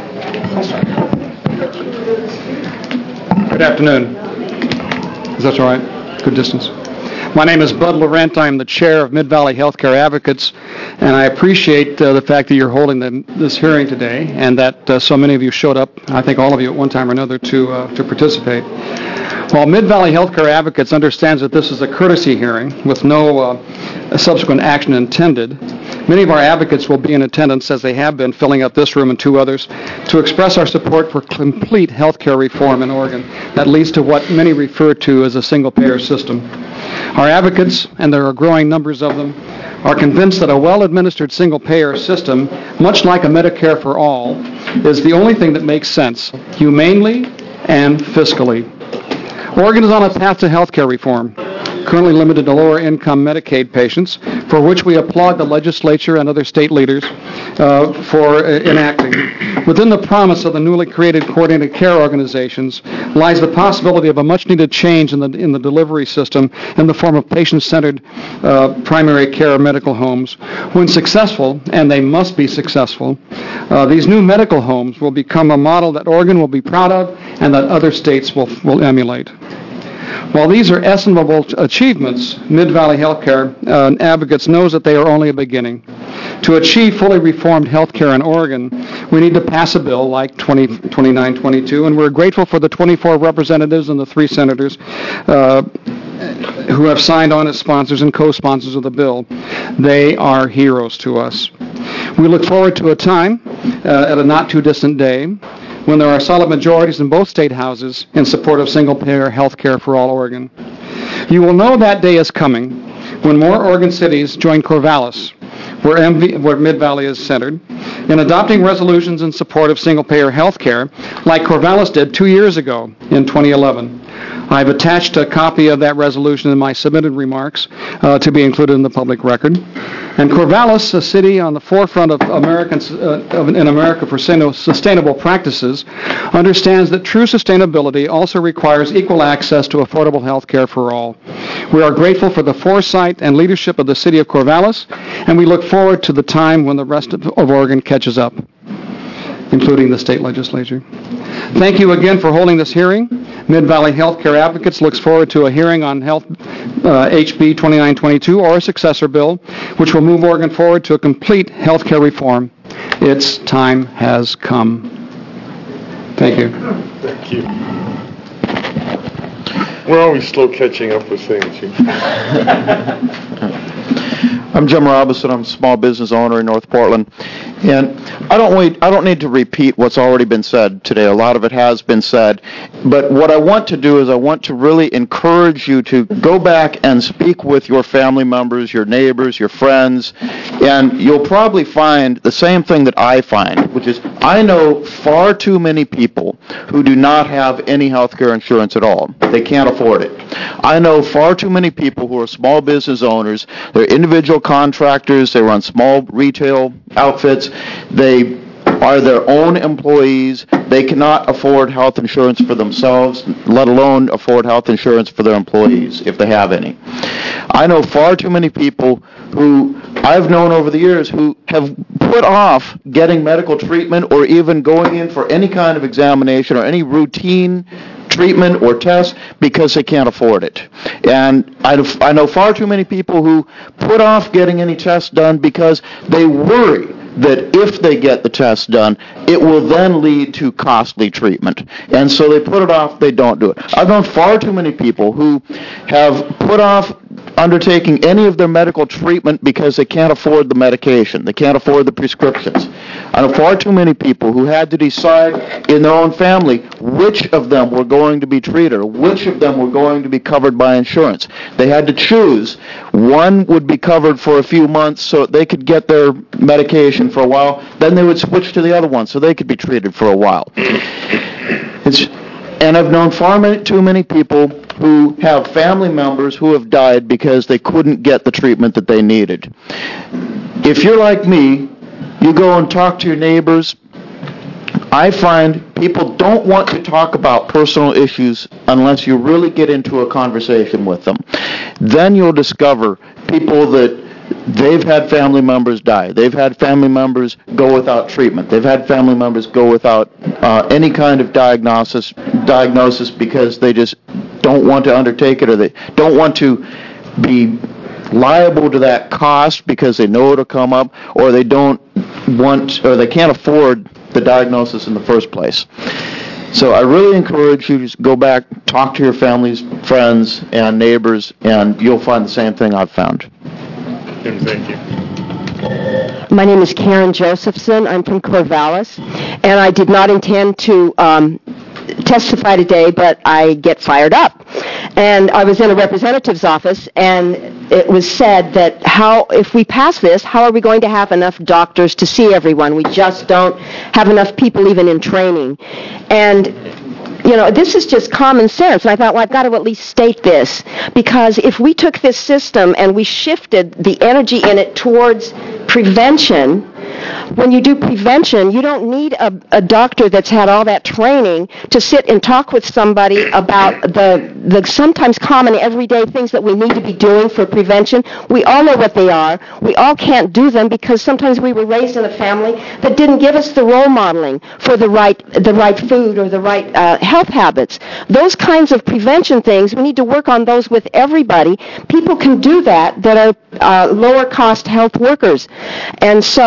Good afternoon. Is that all right? Good distance. My name is Bud Laurent. I'm the chair of Mid-Valley Healthcare Advocates, and I appreciate the fact that you're holding this hearing today and that so many of you showed up, I think all of you at one time or another, to participate. While Mid-Valley Healthcare Advocates understands that this is a courtesy hearing with no subsequent action intended, many of our advocates will be in attendance, as they have been, filling up this room and 2 others, to express our support for complete healthcare reform in Oregon that leads to what many refer to as a single-payer system. Our advocates, and there are growing numbers of them, are convinced that a well-administered single-payer system, much like a Medicare for all, is the only thing that makes sense, humanely and fiscally. Oregon is on a path to healthcare reform, currently limited to lower-income Medicaid patients, for which we applaud the legislature and other state leaders for enacting. Within the promise of the newly created coordinated care organizations lies the possibility of a much-needed change in the delivery system in the form of patient-centered primary care medical homes. When successful, and they must be successful, these new medical homes will become a model that Oregon will be proud of and that other states will emulate. While these are estimable achievements, Mid-Valley Healthcare Advocates knows that they are only a beginning. To achieve fully reformed healthcare in Oregon, we need to pass a bill like 2922, and we're grateful for the 24 representatives and the 3 senators who have signed on as sponsors and co-sponsors of the bill. They are heroes to us. We look forward to a time at a not-too-distant day when there are solid majorities in both state houses in support of single-payer health care for all Oregon. You will know that day is coming when more Oregon cities join Corvallis, where Mid-Valley is centered, in adopting resolutions in support of single-payer health care like Corvallis did 2 years ago in 2011. I've attached a copy of that resolution in my submitted remarks to be included in the public record. And Corvallis, a city on the forefront of in America for sustainable practices, understands that true sustainability also requires equal access to affordable health care for all. We are grateful for the foresight and leadership of the city of Corvallis, and we look forward to the time when the rest of Oregon catches up, including the state legislature. Thank you again for holding this hearing. Mid-Valley Healthcare Advocates looks forward to a hearing on HB 2922 or a successor bill, which will move Oregon forward to a complete healthcare reform. Its time has come. Thank you. Thank you. We're always slow catching up with things. I'm Jim Robinson. I'm a small business owner in North Portland. And I don't need to repeat what's already been said today. A lot of it has been said. But what I want to do is I want to really encourage you to go back and speak with your family members, your neighbors, your friends, and you'll probably find the same thing that I find, which is I know far too many people who do not have any health care insurance at all. They can't afford it. I know far too many people who are small business owners. They're individual contractors. They run small retail outfits. They are their own employees. They cannot afford health insurance for themselves, let alone afford health insurance for their employees, if they have any. I know far too many people who I've known over the years who have put off getting medical treatment or even going in for any kind of examination or any routine treatment or test because they can't afford it. And I know far too many people who put off getting any tests done because they worry that if they get the test done, it will then lead to costly treatment. And so they put it off, they don't do it. I've known far too many people who have put off undertaking any of their medical treatment because they can't afford the medication. They can't afford the prescriptions. I know far too many people who had to decide in their own family which of them were going to be treated or which of them were going to be covered by insurance. They had to choose. One would be covered for a few months so they could get their medication for a while. Then they would switch to the other one so they could be treated for a while. And I've known too many people who have family members who have died because they couldn't get the treatment that they needed. If you're like me, you go and talk to your neighbors. I find people don't want to talk about personal issues unless you really get into a conversation with them. Then you'll discover people that they've had family members die. They've had family members go without treatment. They've had family members go without any kind of diagnosis because they just don't want to undertake it, or they don't want to be liable to that cost because they know it'll come up, or they don't want, or they can't afford the diagnosis in the first place. So I really encourage you to go back, talk to your families, friends, and neighbors, and you'll find the same thing I've found. Thank you. My name is Karen Josephson. I'm from Corvallis, and I did not intend to testify today, but I get fired up. And I was in a representative's office, and it was said that if we pass this, how are we going to have enough doctors to see everyone? We just don't have enough people even in training. And this is just common sense. And I thought, well, I've got to at least state this, because if we took this system and we shifted the energy in it towards prevention, when you do prevention, you don't need a doctor that's had all that training to sit and talk with somebody about the sometimes common everyday things that we need to be doing for prevention. We all know what they are. We all can't do them because sometimes we were raised in a family that didn't give us the role modeling for the right food or the right health habits. Those kinds of prevention things, we need to work on those with everybody. People can do that are lower cost health workers. And so that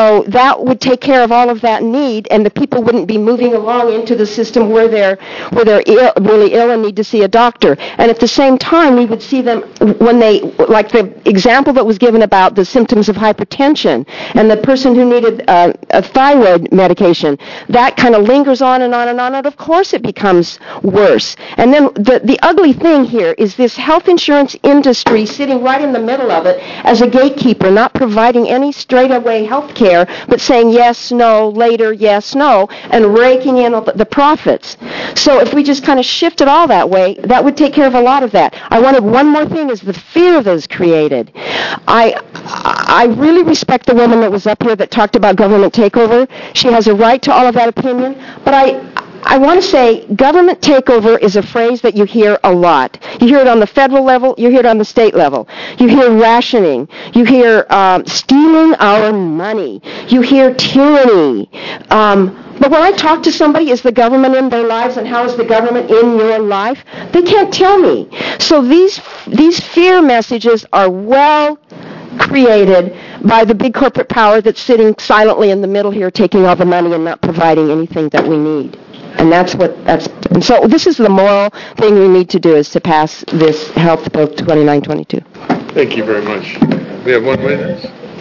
that would take care of all of that need, and the people wouldn't be moving along into the system where they're really ill and need to see a doctor. And at the same time, we would see them when they, like the example that was given about the symptoms of hypertension and the person who needed a thyroid medication, that kind of lingers on and on and on, and of course it becomes worse. And then the ugly thing here is this health insurance industry sitting right in the middle of it as a gatekeeper, not providing any straight-away health care, but saying yes, no, later, yes, no, and raking in the profits. So if we just kind of shifted all that way, that would take care of a lot of that. I wanted one more thing, is the fear that is created. I really respect the woman that was up here that talked about government takeover. She has a right to all of that opinion, but I want to say government takeover is a phrase that you hear a lot. You hear it on the federal level, you hear it on the state level. You hear rationing, you hear stealing our money, you hear tyranny. But when I talk to somebody, is the government in their lives and how is the government in your life? They can't tell me. So these fear messages are well created by the big corporate power that's sitting silently in the middle here taking all the money and not providing anything that we need. And and so this is the moral thing we need to do, is to pass this Health Bill 2922. Thank you very much. We have one witness.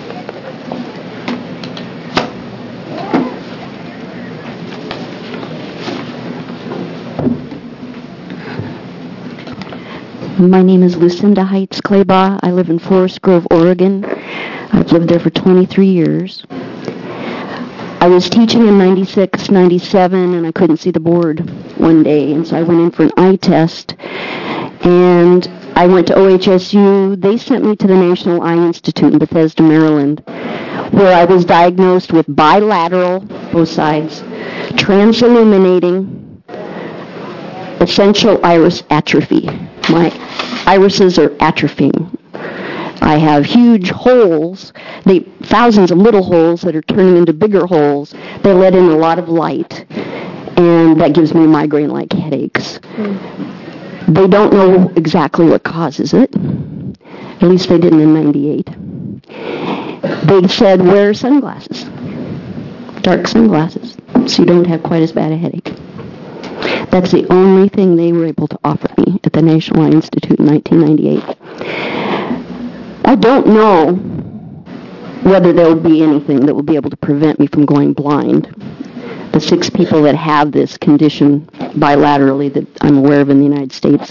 My name is Lucinda Heights Claybaugh. I live in Forest Grove, Oregon. I've lived there for 23 years. I was teaching in 96, 97, and I couldn't see the board one day, and so I went in for an eye test, and I went to OHSU. They sent me to the National Eye Institute in Bethesda, Maryland, where I was diagnosed with bilateral, both sides, transilluminating essential iris atrophy. My irises are atrophying. I have huge holes, thousands of little holes that are turning into bigger holes. They let in a lot of light, and that gives me migraine-like headaches. They don't know exactly what causes it. At least they didn't in 98. They said, wear sunglasses, dark sunglasses, so you don't have quite as bad a headache. That's the only thing they were able to offer me at the National Eye Institute in 1998. I don't know whether there will be anything that will be able to prevent me from going blind. The 6 people that have this condition bilaterally that I'm aware of in the United States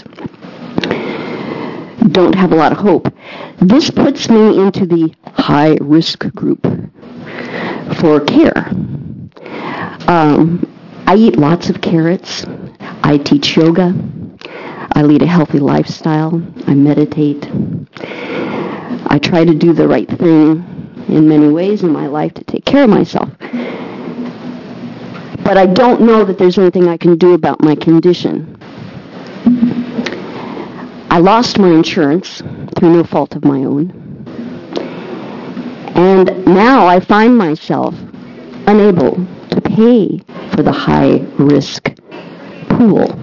don't have a lot of hope. This puts me into the high-risk group for care. I eat lots of carrots. I teach yoga. I lead a healthy lifestyle. I meditate. I try to do the right thing in many ways in my life to take care of myself. But I don't know that there's anything I can do about my condition. I lost my insurance through no fault of my own. And now I find myself unable to pay for the high-risk pool.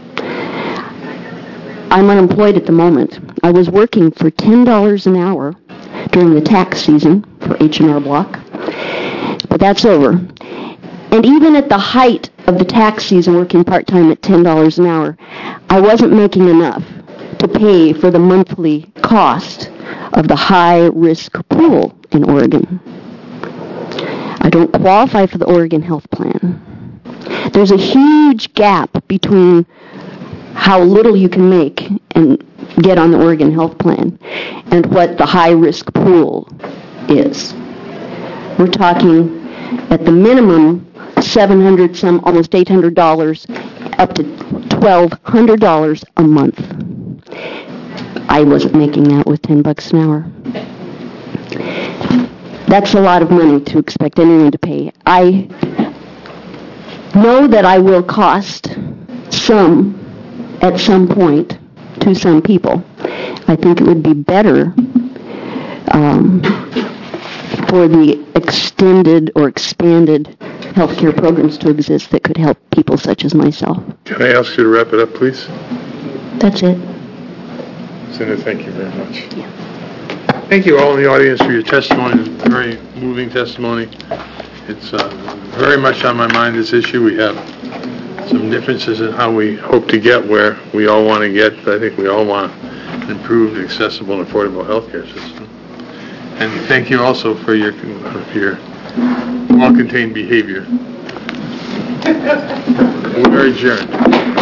I'm unemployed at the moment. I was working for $10 an hour during the tax season for H&R Block, but that's over. And even at the height of the tax season, working part-time at $10 an hour, I wasn't making enough to pay for the monthly cost of the high-risk pool in Oregon. I don't qualify for the Oregon Health Plan. There's a huge gap between how little you can make and get on the Oregon Health Plan and what the high-risk pool is. We're talking, at the minimum, $700, some almost $800, up to $1,200 a month. I wasn't making that with $10 an hour. That's a lot of money to expect anyone to pay. I know that I will cost some at some point to some people. I think it would be better for the extended or expanded healthcare programs to exist that could help people such as myself. Can I ask you to wrap it up, please? That's it. Cindy, thank you very much. Yeah. Thank you all in the audience for your testimony, very moving testimony. It's very much on my mind, this issue. We have some differences in how we hope to get where we all want to get, but I think we all want an improved, accessible, and affordable healthcare system. And thank you also for your well-contained behavior. We're adjourned.